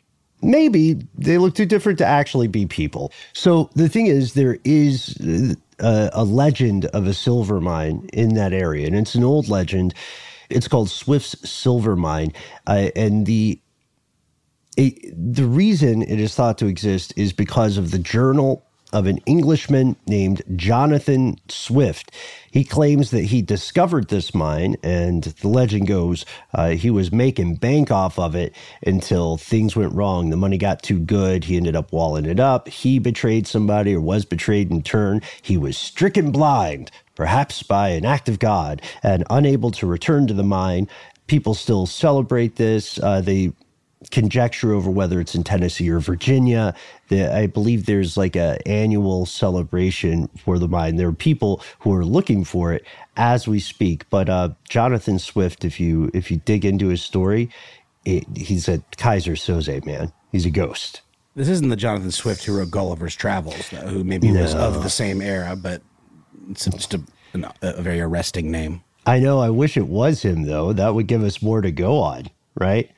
maybe they look too different to actually be people. So the thing is, there is a, a legend of a silver mine in that area, and it's an old legend. It's called Swift's Silver Mine, uh, and the it, the reason it is thought to exist is because of the journal of an Englishman named Jonathan Swift. He claims that he discovered this mine, and the legend goes uh, he was making bank off of it until things went wrong. The money got too good. He ended up walling it up. He betrayed somebody or was betrayed in turn. He was stricken blind, perhaps by an act of God, and unable to return to the mine. People still celebrate this. Uh, they conjecture over whether it's in Tennessee or Virginia. The, I believe there's like a annual celebration for the mine. There are people who are looking for it as we speak. But uh, Jonathan Swift, if you if you dig into his story, it, he's a Kaiser Soze, man. He's a ghost. This isn't the Jonathan Swift who wrote Gulliver's Travels, though, who maybe no. was of the same era, but it's just a, a very arresting name. I know. I wish it was him, though. That would give us more to go on, right?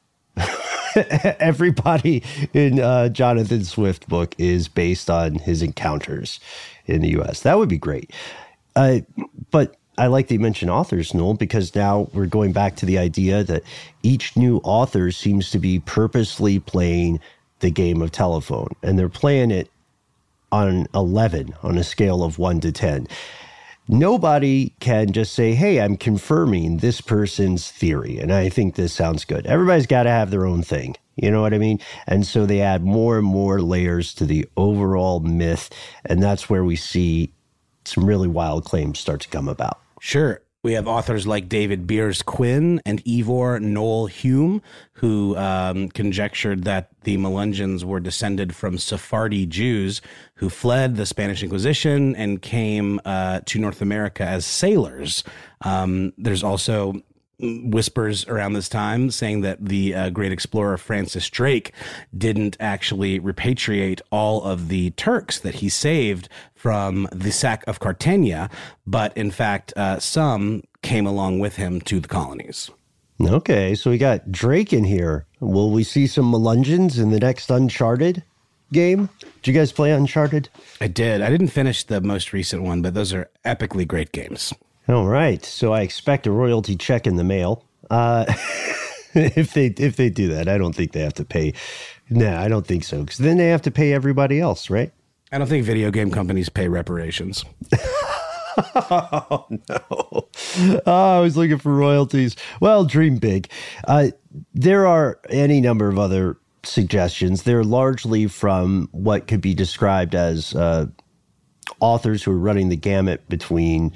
Everybody in uh, Jonathan Swift book is based on his encounters in the U S. That would be great. Uh, but I like that you mentioned authors, Noel, because now we're going back to the idea that each new author seems to be purposely playing the game of telephone, and they're playing it on eleven on a scale of one to ten. Nobody can just say, hey, I'm confirming this person's theory, and I think this sounds good. Everybody's got to have their own thing. You know what I mean? And so they add more and more layers to the overall myth, and that's where we see some really wild claims start to come about. Sure. We have authors like David Beers Quinn and Ivor Noel Hume, who um, conjectured that the Melungeons were descended from Sephardi Jews who fled the Spanish Inquisition and came uh, to North America as sailors. Um, there's also whispers around this time saying that the uh, great explorer Francis Drake didn't actually repatriate all of the Turks that he saved from the sack of Cartagena, but in fact, uh, some came along with him to the colonies. Okay, so we got Drake in here. Will we see some Melungeons in the next Uncharted game? Did you guys play Uncharted? I did. I didn't finish the most recent one, but those are epically great games. All right, so I expect a royalty check in the mail. Uh, if they if they do that, I don't think they have to pay. No, I don't think so, because then they have to pay everybody else, right? I don't think video game companies pay reparations. Oh, no. Oh, I was looking for royalties. Well, dream big. Uh, there are any number of other suggestions. They're largely from what could be described as uh, authors who are running the gamut between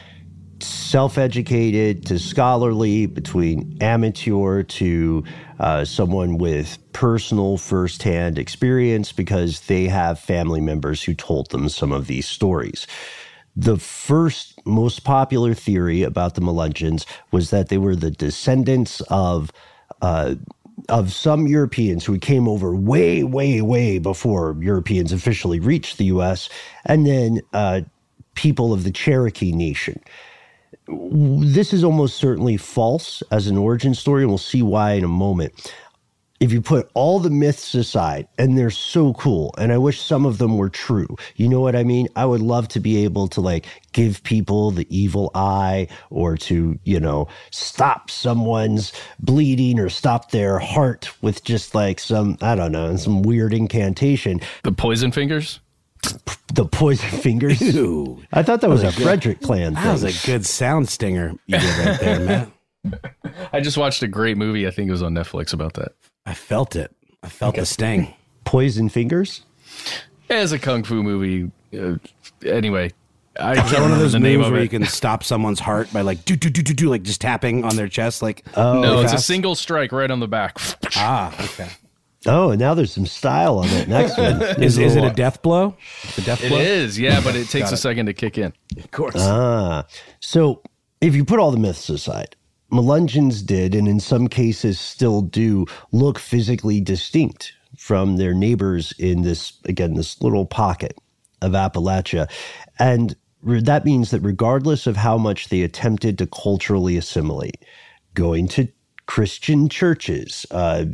self-educated to scholarly, between amateur to uh, someone with personal firsthand experience because they have family members who told them some of these stories. The first most popular theory about the Melungeons was that they were the descendants of uh, of some Europeans who came over way, way, way before Europeans officially reached the U S, and then uh, people of the Cherokee Nation. This is almost certainly false as an origin story, and we'll see why in a moment. If you put all the myths aside, and they're so cool, and I wish some of them were true, you know what I mean? I would love to be able to, like, give people the evil eye, or to, you know, stop someone's bleeding or stop their heart with just, like, some, I don't know, some weird incantation. The poison fingers? The poison fingers? Ew. I thought that was, that was a a Frederick clan that thing. That was a good sound stinger you did right there, Matt. I just watched a great movie. I think it was on Netflix about that. I felt it. I felt okay. the sting. Poison fingers? As a kung fu movie. Uh, anyway. I Is that one of those moves where you can stop someone's heart by like do do do do do like just tapping on their chest like? Oh, no, it's fast? a single strike right on the back. Ah, okay. Oh, and now there's some style on that next one. is is it a death blow? It's a death it blow? It is, yeah, but it takes a it. second to kick in. Of course. Ah, so if you put all the myths aside, Melungeons did, and in some cases still do, look physically distinct from their neighbors in this, again, this little pocket of Appalachia. And that means that regardless of how much they attempted to culturally assimilate, going to Christian churches, uh,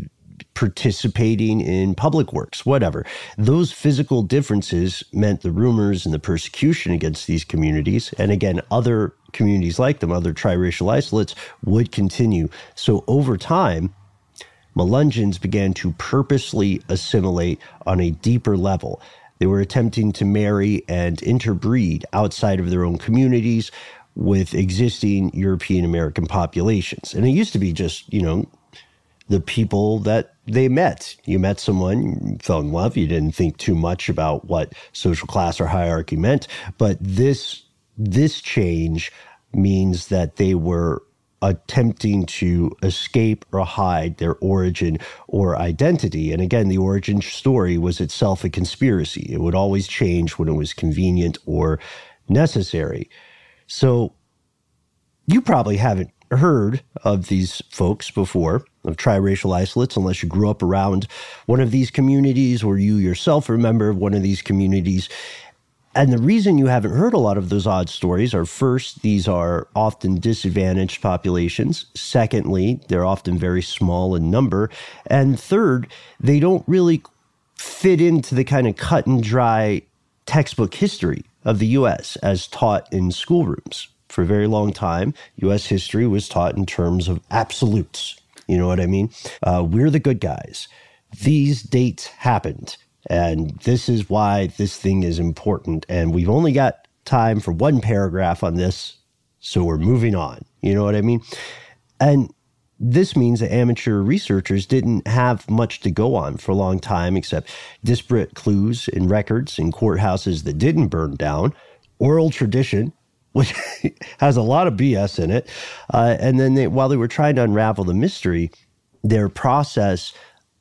participating in public works, whatever. Those physical differences meant the rumors and the persecution against these communities, and again, other communities like them, other triracial isolates, would continue. So over time, Melungeons began to purposely assimilate on a deeper level. They were attempting to marry and interbreed outside of their own communities with existing European American populations. And it used to be just, you know, the people that they met. You met someone, you fell in love, you didn't think too much about what social class or hierarchy meant. But this, this change means that they were attempting to escape or hide their origin or identity. And again, the origin story was itself a conspiracy. It would always change when it was convenient or necessary. So you probably haven't heard of these folks before, of triracial isolates, unless you grew up around one of these communities or you yourself are a member of one of these communities. And the reason you haven't heard a lot of those odd stories are, first, these are often disadvantaged populations. Secondly, they're often very small in number. And third, they don't really fit into the kind of cut and dry textbook history of the U S as taught in schoolrooms. For a very long time, U S history was taught in terms of absolutes. You know what I mean? Uh, we're the good guys. These dates happened. And this is why this thing is important. And we've only got time for one paragraph on this, so we're moving on. You know what I mean? And this means that amateur researchers didn't have much to go on for a long time, except disparate clues in records in courthouses that didn't burn down, oral tradition, which has a lot of B S in it. Uh, and then they, while they were trying to unravel the mystery, their process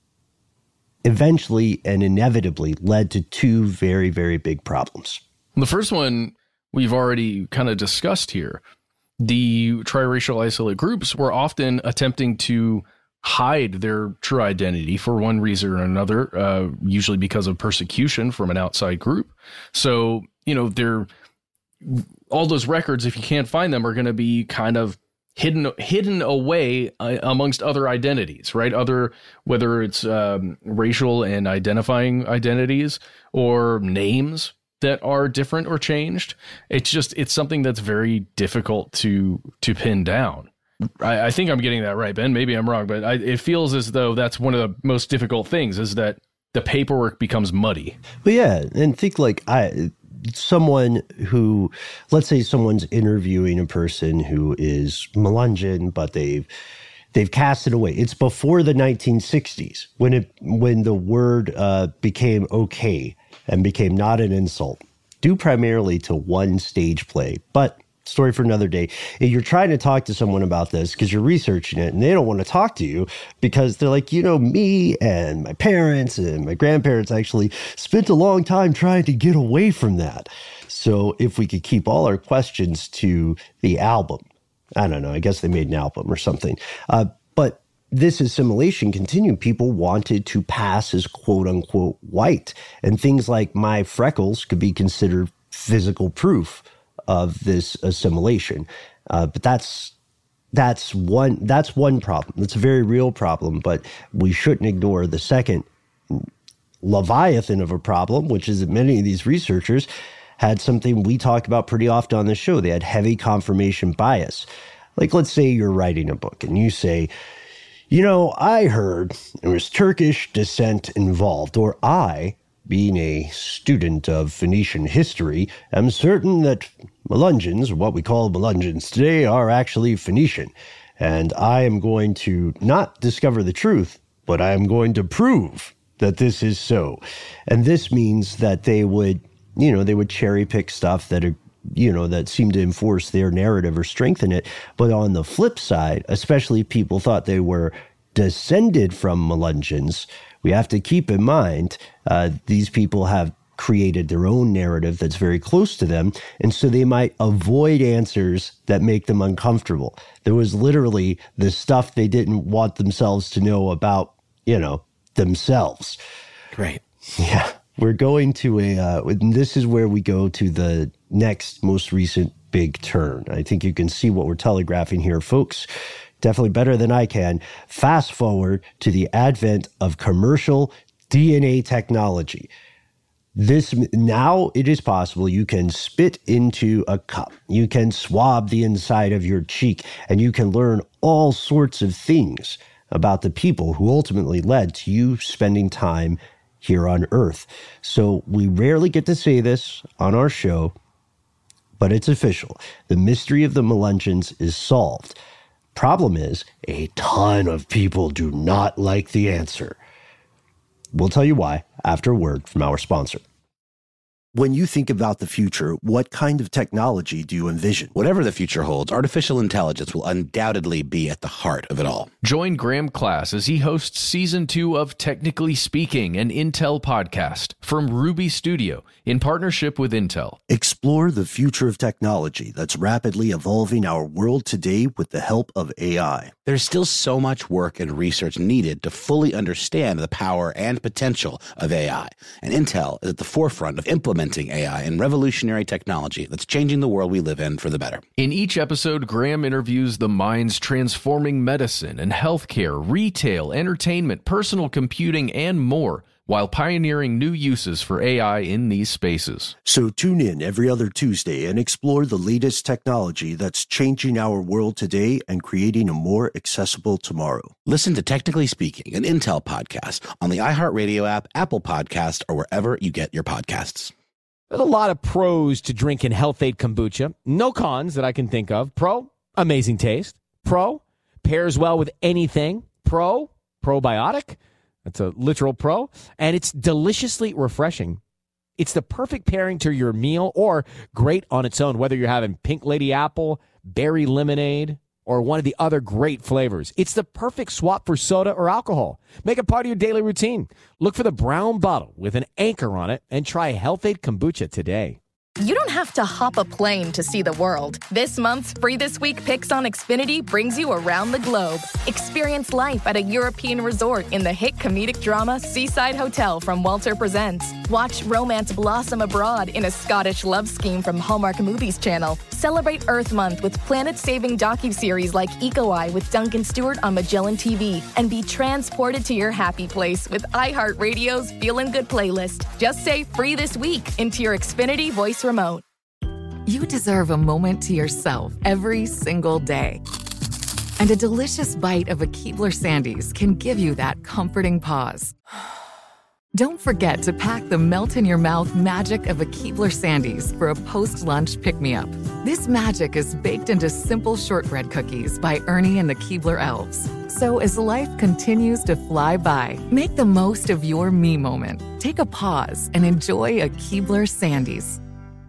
eventually and inevitably led to two very, very big problems. The first one we've already kind of discussed here. The triracial isolate groups were often attempting to hide their true identity for one reason or another, uh, usually because of persecution from an outside group. So, you know, they're all those records, if you can't find them, are going to be kind of hidden hidden away uh, amongst other identities, right? Other, whether it's um, racial and identifying identities or names that are different or changed. It's just, it's something that's very difficult to to pin down. I, I think I'm getting that right, Ben. Maybe I'm wrong, but I, it feels as though that's one of the most difficult things, is that the paperwork becomes muddy. Well, yeah, and think like I... someone who, let's say someone's interviewing a person who is Melungeon, but they've they've cast it away. It's before the nineteen sixties when it when the word uh, became okay and became not an insult, due primarily to one stage play. But story for another day. If you're trying to talk to someone about this because you're researching it and they don't want to talk to you because they're like, you know, me and my parents and my grandparents actually spent a long time trying to get away from that. So if we could keep all our questions to the album, I don't know, I guess they made an album or something. Uh, but this assimilation continued. People wanted to pass as quote unquote white, and things like my freckles could be considered physical proof of this assimilation. Uh, but that's that's one that's one problem. That's a very real problem, but we shouldn't ignore the second leviathan of a problem, which is that many of these researchers had something we talk about pretty often on the show. They had heavy confirmation bias. Like, let's say you're writing a book and you say, you know, I heard there was Turkish descent involved, or I, being a student of Phoenician history, am certain that Melungeons, or what we call Melungeons today, are actually Phoenician. And I am going to not discover the truth, but I am going to prove that this is so. And this means that they would, you know, they would cherry pick stuff that are, you know, that seemed to enforce their narrative or strengthen it. But on the flip side, especially if people thought they were descended from Melungeons, we have to keep in mind uh, these people have created their own narrative that's very close to them, and so they might avoid answers that make them uncomfortable. There was literally the stuff they didn't want themselves to know about, you know, themselves. Great. Yeah. We're going to a, uh, and this is where we go to the next most recent big turn. I think you can see what we're telegraphing here, folks. definitely better than I can. Fast forward to the advent of commercial D N A technology. This now it is possible you can spit into a cup, you can swab the inside of your cheek, and you can learn all sorts of things about the people who ultimately led to you spending time here on Earth. So we rarely get to say this on our show, but it's official. The mystery of the Melungeons is solved. Problem is, a ton of people do not like the answer. We'll tell you why after a word from our sponsor. When you think about the future, what kind of technology do you envision? Whatever the future holds, artificial intelligence will undoubtedly be at the heart of it all. Join Graham Class as he hosts season two of Technically Speaking, an Intel podcast from Ruby Studio in partnership with Intel. Explore the future of technology that's rapidly evolving our world today with the help of A I. There's still so much work and research needed to fully understand the power and potential of A I. And Intel is at the forefront of implementing A I and revolutionary technology that's changing the world we live in for the better. In each episode, Graham interviews the minds transforming medicine and healthcare, retail, entertainment, personal computing, and more, while pioneering new uses for A I in these spaces. So tune in every other Tuesday and explore the latest technology that's changing our world today and creating a more accessible tomorrow. Listen to Technically Speaking, an Intel podcast on the iHeartRadio app, Apple Podcast, or wherever you get your podcasts. There's a lot of pros to drinking Health-Ade kombucha. No cons that I can think of. Pro, amazing taste. Pro, pairs well with anything. Pro, probiotic. That's a literal pro. And it's deliciously refreshing. It's the perfect pairing to your meal or great on its own, whether you're having Pink Lady Apple, Berry Lemonade, or one of the other great flavors. It's the perfect swap for soda or alcohol. Make it part of your daily routine. Look for the brown bottle with an anchor on it and try Health-Ade kombucha today. You don't have to hop a plane to see the world. This month's Free This Week Picks on Xfinity brings you around the globe. Experience life at a European resort in the hit comedic drama Seaside Hotel from Walter Presents. Watch romance blossom abroad in a Scottish love scheme from Hallmark Movies Channel. Celebrate Earth Month with planet-saving docuseries like Eco Eye with Duncan Stewart on Magellan T V. And be transported to your happy place with iHeartRadio's Feelin' Good playlist. Just say Free This Week into your Xfinity voice remote. You deserve a moment to yourself every single day. And a delicious bite of a Keebler Sandies can give you that comforting pause. Don't forget to pack the melt-in-your-mouth magic of a Keebler Sandies for a post-lunch pick-me-up. This magic is baked into simple shortbread cookies by Ernie and the Keebler Elves. So as life continues to fly by, make the most of your me moment. Take a pause and enjoy a Keebler Sandies.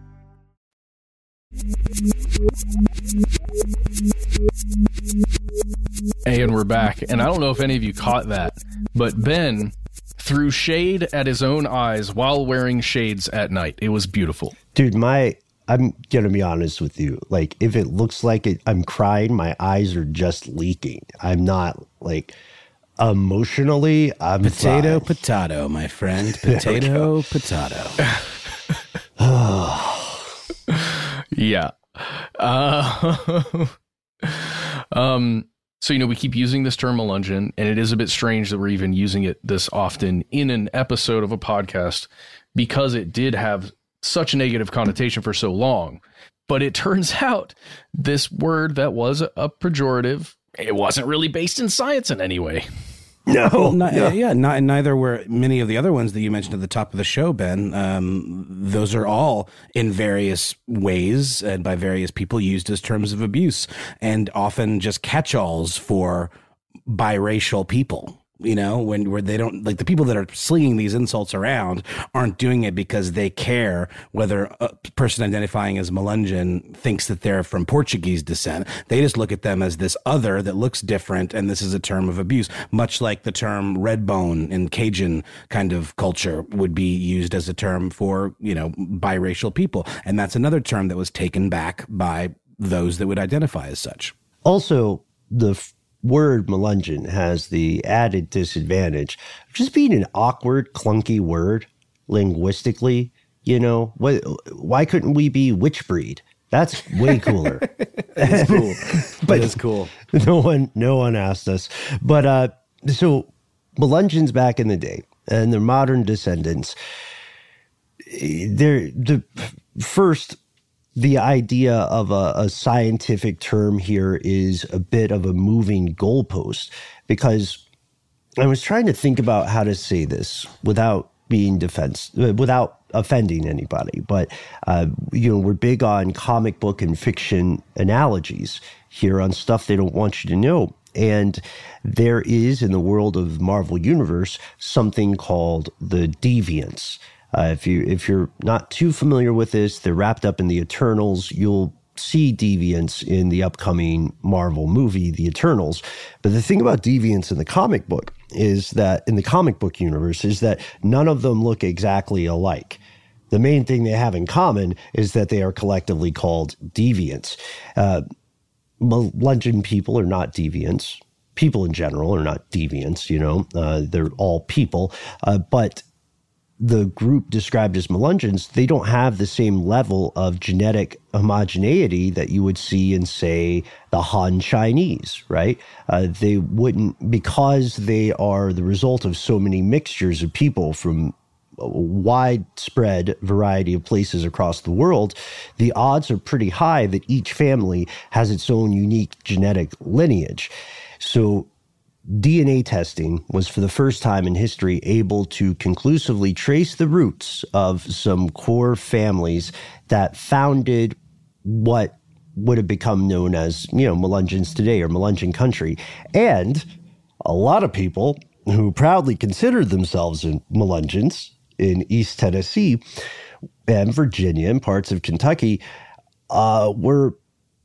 Hey, and we're back. And I don't know if any of you caught that, but Ben threw shade at his own eyes while wearing shades at night. It was beautiful. Dude, my I'm gonna be honest with you. Like, if it looks like it, I'm crying, my eyes are just leaking. I'm not like emotionally. I'm potato, fine. potato, my friend. Potato, potato. Yeah. Uh, um. So, you know, we keep using this term Melungeon, and it is a bit strange that we're even using it this often in an episode of a podcast because it did have such a negative connotation for so long. But it turns out this word that was a pejorative, it wasn't really based in science in any way. No, well, not, no. Uh, yeah, not, neither were many of the other ones that you mentioned at the top of the show, Ben. Um, those are all in various ways and by various people used as terms of abuse and often just catch-alls for biracial people. You know, when where they don't like the people that are slinging these insults around aren't doing it because they care whether a person identifying as Melungeon thinks that they're from Portuguese descent. They just look at them as this other that looks different. And this is a term of abuse, much like the term red bone in Cajun kind of culture would be used as a term for, you know, biracial people. And that's another term that was taken back by those that would identify as such. Also, the f- word Melungeon has the added disadvantage of just being an awkward, clunky word linguistically. You know, what, why couldn't we be witch breed? That's way cooler. It's cool. But it's cool. No one, no one asked us. But uh, so Melungeons back in the day and their modern descendants, they're the first. The idea of a, a scientific term here is a bit of a moving goalpost, because I was trying to think about how to say this without being defense, without offending anybody. But, uh, you know, we're big on comic book and fiction analogies here on stuff they don't want you to know. And there is, in the world of Marvel Universe, something called the Deviants. Uh, if you if you're not too familiar with this, they're wrapped up in the Eternals. You'll see Deviants in the upcoming Marvel movie, The Eternals. But the thing about Deviants in the comic book is that in the comic book universe is that none of them look exactly alike. The main thing they have in common is that they are collectively called Deviants. Uh, Melungeon people are not Deviants. People in general are not Deviants. You know, uh, they're all people, uh, but the group described as Melungeons, they don't have the same level of genetic homogeneity that you would see in, say, the Han Chinese, right? Uh, they wouldn't, because they are the result of so many mixtures of people from a widespread variety of places across the world, the odds are pretty high that each family has its own unique genetic lineage. So D N A testing was for the first time in history able to conclusively trace the roots of some core families that founded what would have become known as, you know, Melungeons today or Melungeon country. And a lot of people who proudly considered themselves Melungeons in East Tennessee and Virginia and parts of Kentucky uh, were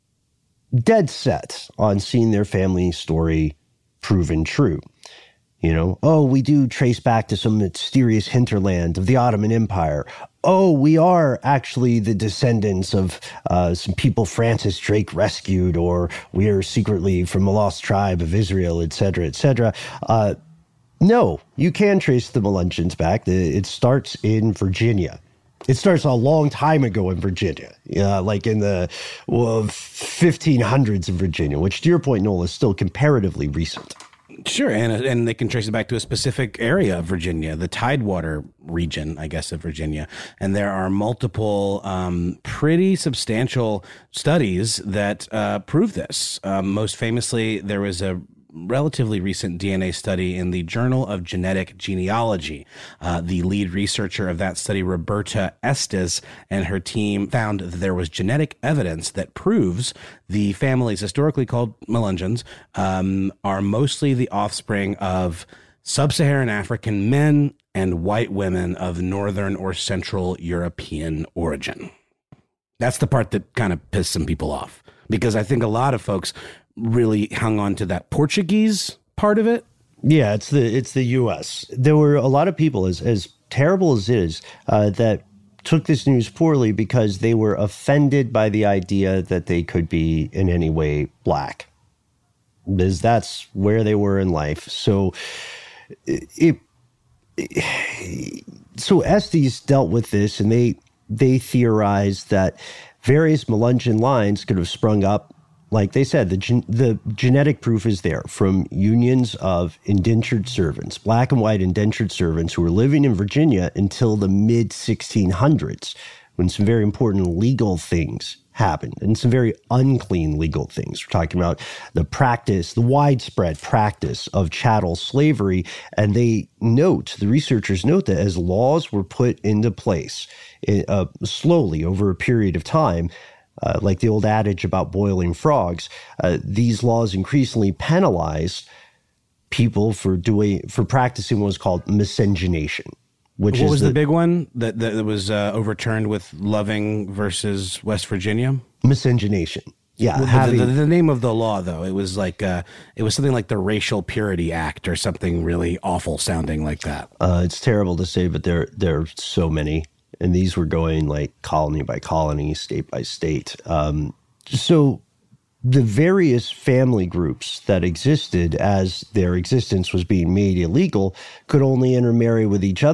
dead set on seeing their family story proven true. You know, oh, we do trace back to some mysterious hinterland of the Ottoman Empire. Oh, we are actually the descendants of uh, some people Francis Drake rescued, or we are secretly from the lost tribe of Israel, et cetera, et cetera. Uh, no, you can trace the Melungeons back. It starts in Virginia. It starts a long time ago in Virginia, uh, like in the well, fifteen hundreds in Virginia, which, to your point, Noel, is still comparatively recent. Sure, and and they can trace it back to a specific area of Virginia, the Tidewater region, I guess, of Virginia. And there are multiple um, pretty substantial studies that uh, prove this. Um, most famously, there was a relatively recent D N A study in the Journal of Genetic Genealogy. Uh, the lead researcher of that study, Roberta Estes, and her team found that there was genetic evidence that proves the families historically called Melungeons um, are mostly the offspring of sub-Saharan African men and white women of Northern or Central European origin. That's the part that kind of pissed some people off, because I think a lot of folks really hung on to that Portuguese part of it. Yeah, it's the it's the U S. There were a lot of people, as as terrible as it is, uh, that took this news poorly because they were offended by the idea that they could be in any way black, because that's where they were in life. So it, it so Estes dealt with this, and they they theorized that various Melungeon lines could have sprung up. Like they said, the gen- the genetic proof is there from unions of indentured servants, black and white indentured servants who were living in Virginia until the mid sixteen hundreds, when some very important legal things happened, and some very unclean legal things. We're talking about the practice, the widespread practice of chattel slavery. And they note, the researchers note, that as laws were put into place uh, slowly over a period of time, Uh, like the old adage about boiling frogs, uh, these laws increasingly penalized people for doing for practicing what was called miscegenation. Which what is was the, the big one that that was uh, overturned with Loving versus West Virginia? Miscegenation. Yeah, the, having, the, the, the name of the law, though, it was like uh, it was something like the Racial Purity Act or something really awful sounding like that. Uh, it's terrible to say, but there there are so many. And these were going like colony by colony, state by state. Um, so the various family groups that existed as their existence was being made illegal could only intermarry with each other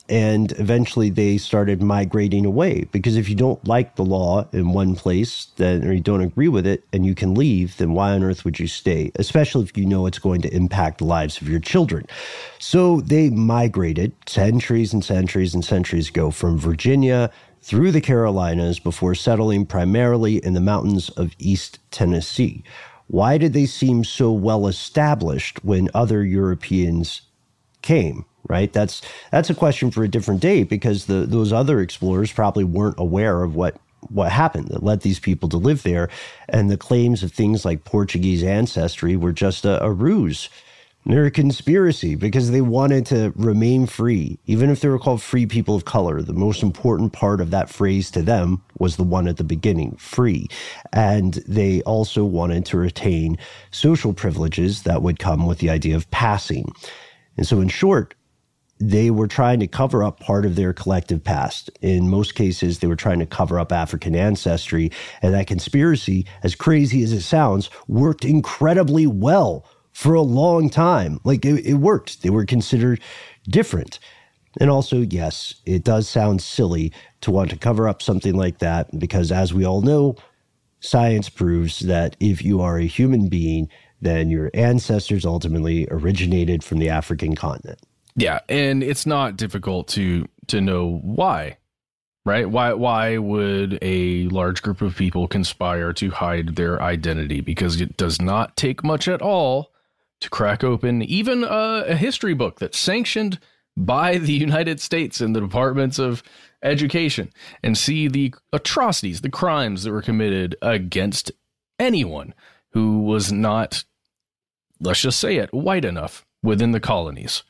And eventually they started migrating away, because if you don't like the law in one place, then, or you don't agree with it and you can leave, then why on earth would you stay? Especially if you know it's going to impact the lives of your children. So they migrated centuries and centuries and centuries ago from Virginia through the Carolinas before settling primarily in the mountains of East Tennessee. Why did they seem so well established when other Europeans came? Right? That's that's a question for a different day, because the, those other explorers probably weren't aware of what, what happened that led these people to live there. And the claims of things like Portuguese ancestry were just a, a ruse. They're a conspiracy because they wanted to remain free. Even if they were called free people of color, the most important part of that phrase to them was the one at the beginning, free. And they also wanted to retain social privileges that would come with the idea of passing. And so in short, they were trying to cover up part of their collective past. In most cases, they were trying to cover up African ancestry. And that conspiracy, as crazy as it sounds, worked incredibly well for a long time. Like, it, it worked. They were considered different. And also, yes, it does sound silly to want to cover up something like that, because as we all know, science proves that if you are a human being, then your ancestors ultimately originated from the African continent. Yeah, and it's not difficult to to know why, right? Why why would a large group of people conspire to hide their identity? Because it does not take much at all to crack open even a, a history book that's sanctioned by the United States and the Departments of Education and see the atrocities, the crimes that were committed against anyone who was not, let's just say it, white enough within the colonies.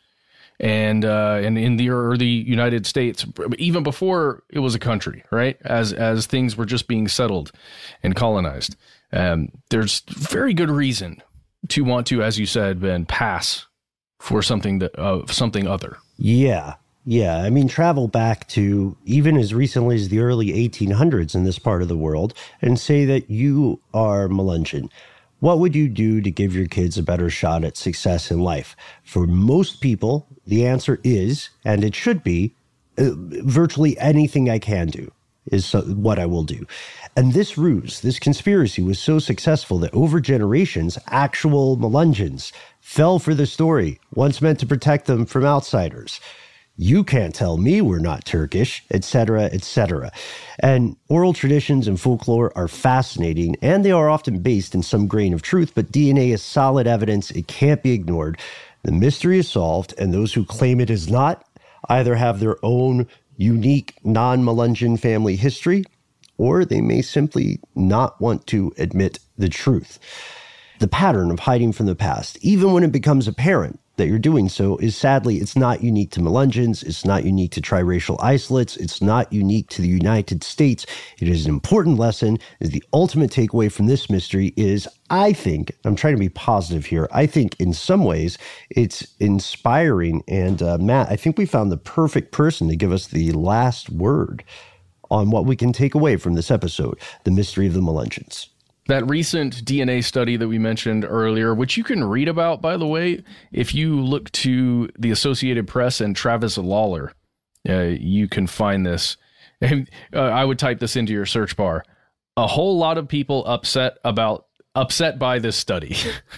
And uh, and in the early United States, even before it was a country, right? As as things were just being settled and colonized, um, there's very good reason to want to, as you said, Ben, pass for something that uh, something other. Yeah, yeah. I mean, travel back to even as recently as the early eighteen hundreds in this part of the world, and say that you are Melungeon. What would you do to give your kids a better shot at success in life? For most people, the answer is, and it should be, uh, virtually anything I can do is so, what I will do. And this ruse, this conspiracy was so successful that over generations, actual Melungeons fell for the story, once meant to protect them from outsiders. You can't tell me we're not Turkish, et cetera, et cetera. And oral traditions and folklore are fascinating, and they are often based in some grain of truth, but D N A is solid evidence. It can't be ignored. The mystery is solved, and those who claim it is not either have their own unique non-Melungeon family history, or they may simply not want to admit the truth. The pattern of hiding from the past, even when it becomes apparent that you're doing so, is sadly, it's not unique to Melungeons. It's not unique to triracial isolates. It's not unique to the United States. It is an important lesson. Is the ultimate takeaway from this mystery is, I think, I'm trying to be positive here, I think in some ways it's inspiring. And uh, Matt, I think we found the perfect person to give us the last word on what we can take away from this episode, the mystery of the Melungeons. That recent D N A study that we mentioned earlier, which you can read about, by the way, if you look to the Associated Press and Travis Lawler, uh, you can find this. And, uh, I would type this into your search bar. A whole lot of people upset about upset by this study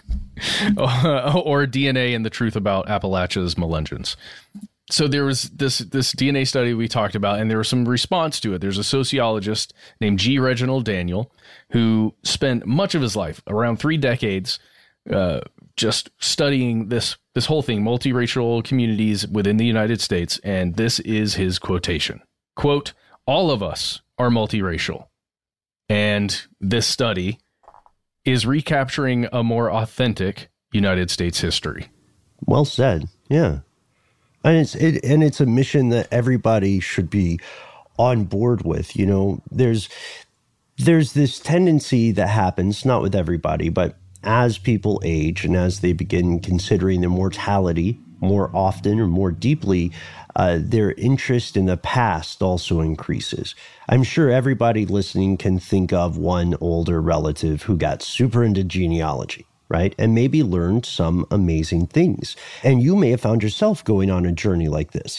or D N A and the truth about Appalachia's Melungeons. So there was this this D N A study we talked about, and there was some response to it. There's a sociologist named G. Reginald Daniel who spent much of his life, around three decades, uh, just studying this this whole thing, multiracial communities within the United States. And this is his quotation. Quote, "All of us are multiracial. And this study is recapturing a more authentic United States history." Well said. Yeah. And it's it, and it's a mission that everybody should be on board with. You know, there's there's this tendency that happens, not with everybody, but as people age and as they begin considering their mortality more often or more deeply, uh, their interest in the past also increases. I'm sure everybody listening can think of one older relative who got super into genealogy, right? And maybe learned some amazing things. And you may have found yourself going on a journey like this.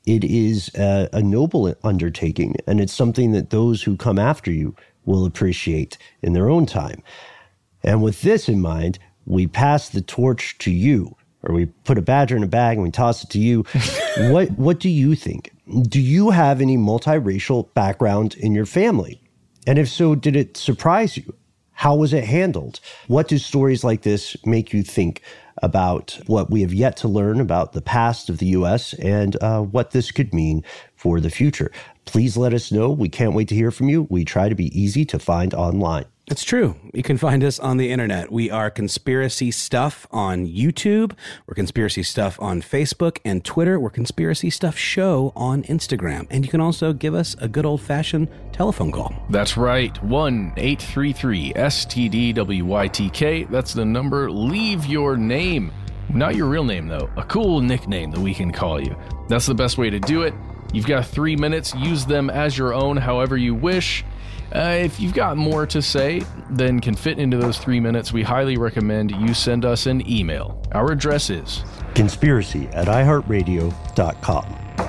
It is a, a noble undertaking, and it's something that those who come after you will appreciate in their own time. And with this in mind, we pass the torch to you, or we put a badger in a bag and we toss it to you. What what do you think? Do you have any multiracial background in your family? And if so, did it surprise you? How was it handled? What do stories like this make you think about what we have yet to learn about the past of the U S and uh, what this could mean for the future? Please let us know. We can't wait to hear from you. We try to be easy to find online. It's true. You can find us on the internet. We are Conspiracy Stuff on YouTube. We're Conspiracy Stuff on Facebook and Twitter. We're Conspiracy Stuff Show on Instagram. And you can also give us a good old-fashioned telephone call. That's right. one eight three three S T D W Y T K. That's the number. Leave your name. Not your real name, though. A cool nickname that we can call you. That's the best way to do it. You've got three minutes. Use them as your own however you wish. Uh, if you've got more to say than can fit into those three minutes, we highly recommend you send us an email. Our address is conspiracy at i heart radio dot com.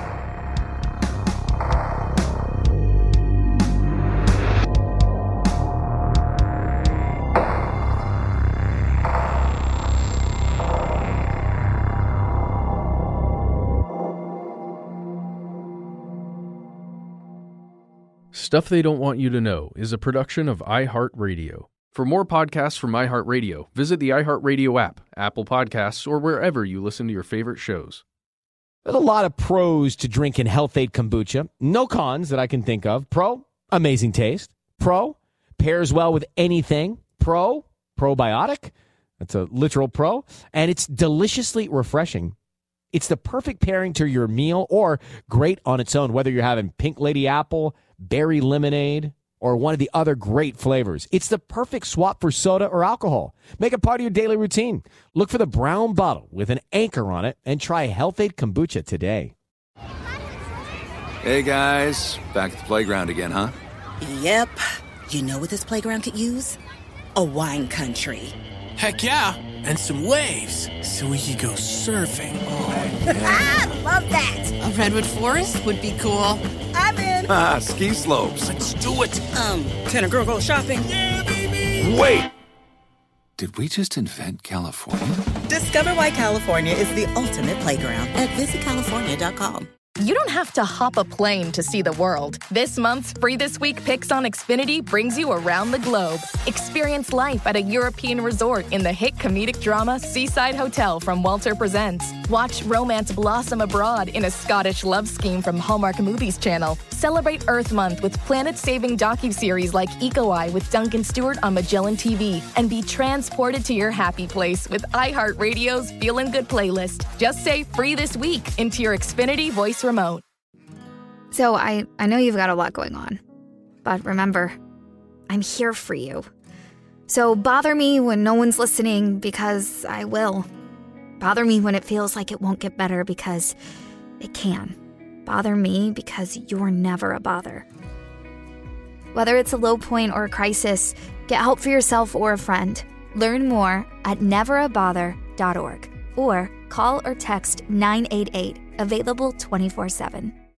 Stuff They Don't Want You to Know is a production of iHeartRadio. For more podcasts from iHeartRadio, visit the iHeartRadio app, Apple Podcasts, or wherever you listen to your favorite shows. There's a lot of pros to drinking Health-Ade kombucha. No cons that I can think of. Pro, amazing taste. Pro, pairs well with anything. Pro, probiotic. That's a literal pro. And it's deliciously refreshing. It's the perfect pairing to your meal or great on its own, whether you're having Pink Lady Apple, berry lemonade, or one of the other great flavors. It's the perfect swap for soda or alcohol. Make it part of your daily routine. Look for the brown bottle with an anchor on it and try Health-Ade kombucha today. Hey, guys. Back at the playground again, huh? Yep. You know what this playground could use? A wine country. Heck yeah, and some waves so we could go surfing. Oh, yeah. Love that. A redwood forest would be cool. I'm in. Ah, ski slopes. Let's do it. Um, can a girl go shopping? Yeah, baby. Wait. Did we just invent California? Discover why California is the ultimate playground at visit california dot com. You don't have to hop a plane to see the world. This month's Free This Week Picks on Xfinity brings you around the globe. Experience life at a European resort in the hit comedic drama Seaside Hotel from Walter Presents. Watch romance blossom abroad in a Scottish love scheme from Hallmark Movies Channel. Celebrate Earth Month with planet-saving docuseries like Eco Eye with Duncan Stewart on Magellan T V. And be transported to your happy place with iHeartRadio's Feelin' Good playlist. Just say Free This Week into your Xfinity voice remote. So I, I know you've got a lot going on, but remember, I'm here for you. So bother me when no one's listening, because I will. Bother me when it feels like it won't get better, because it can. Bother me because you're never a bother. Whether it's a low point or a crisis, get help for yourself or a friend. Learn more at never a bother dot org or call or text nine eight eight, available twenty-four seven.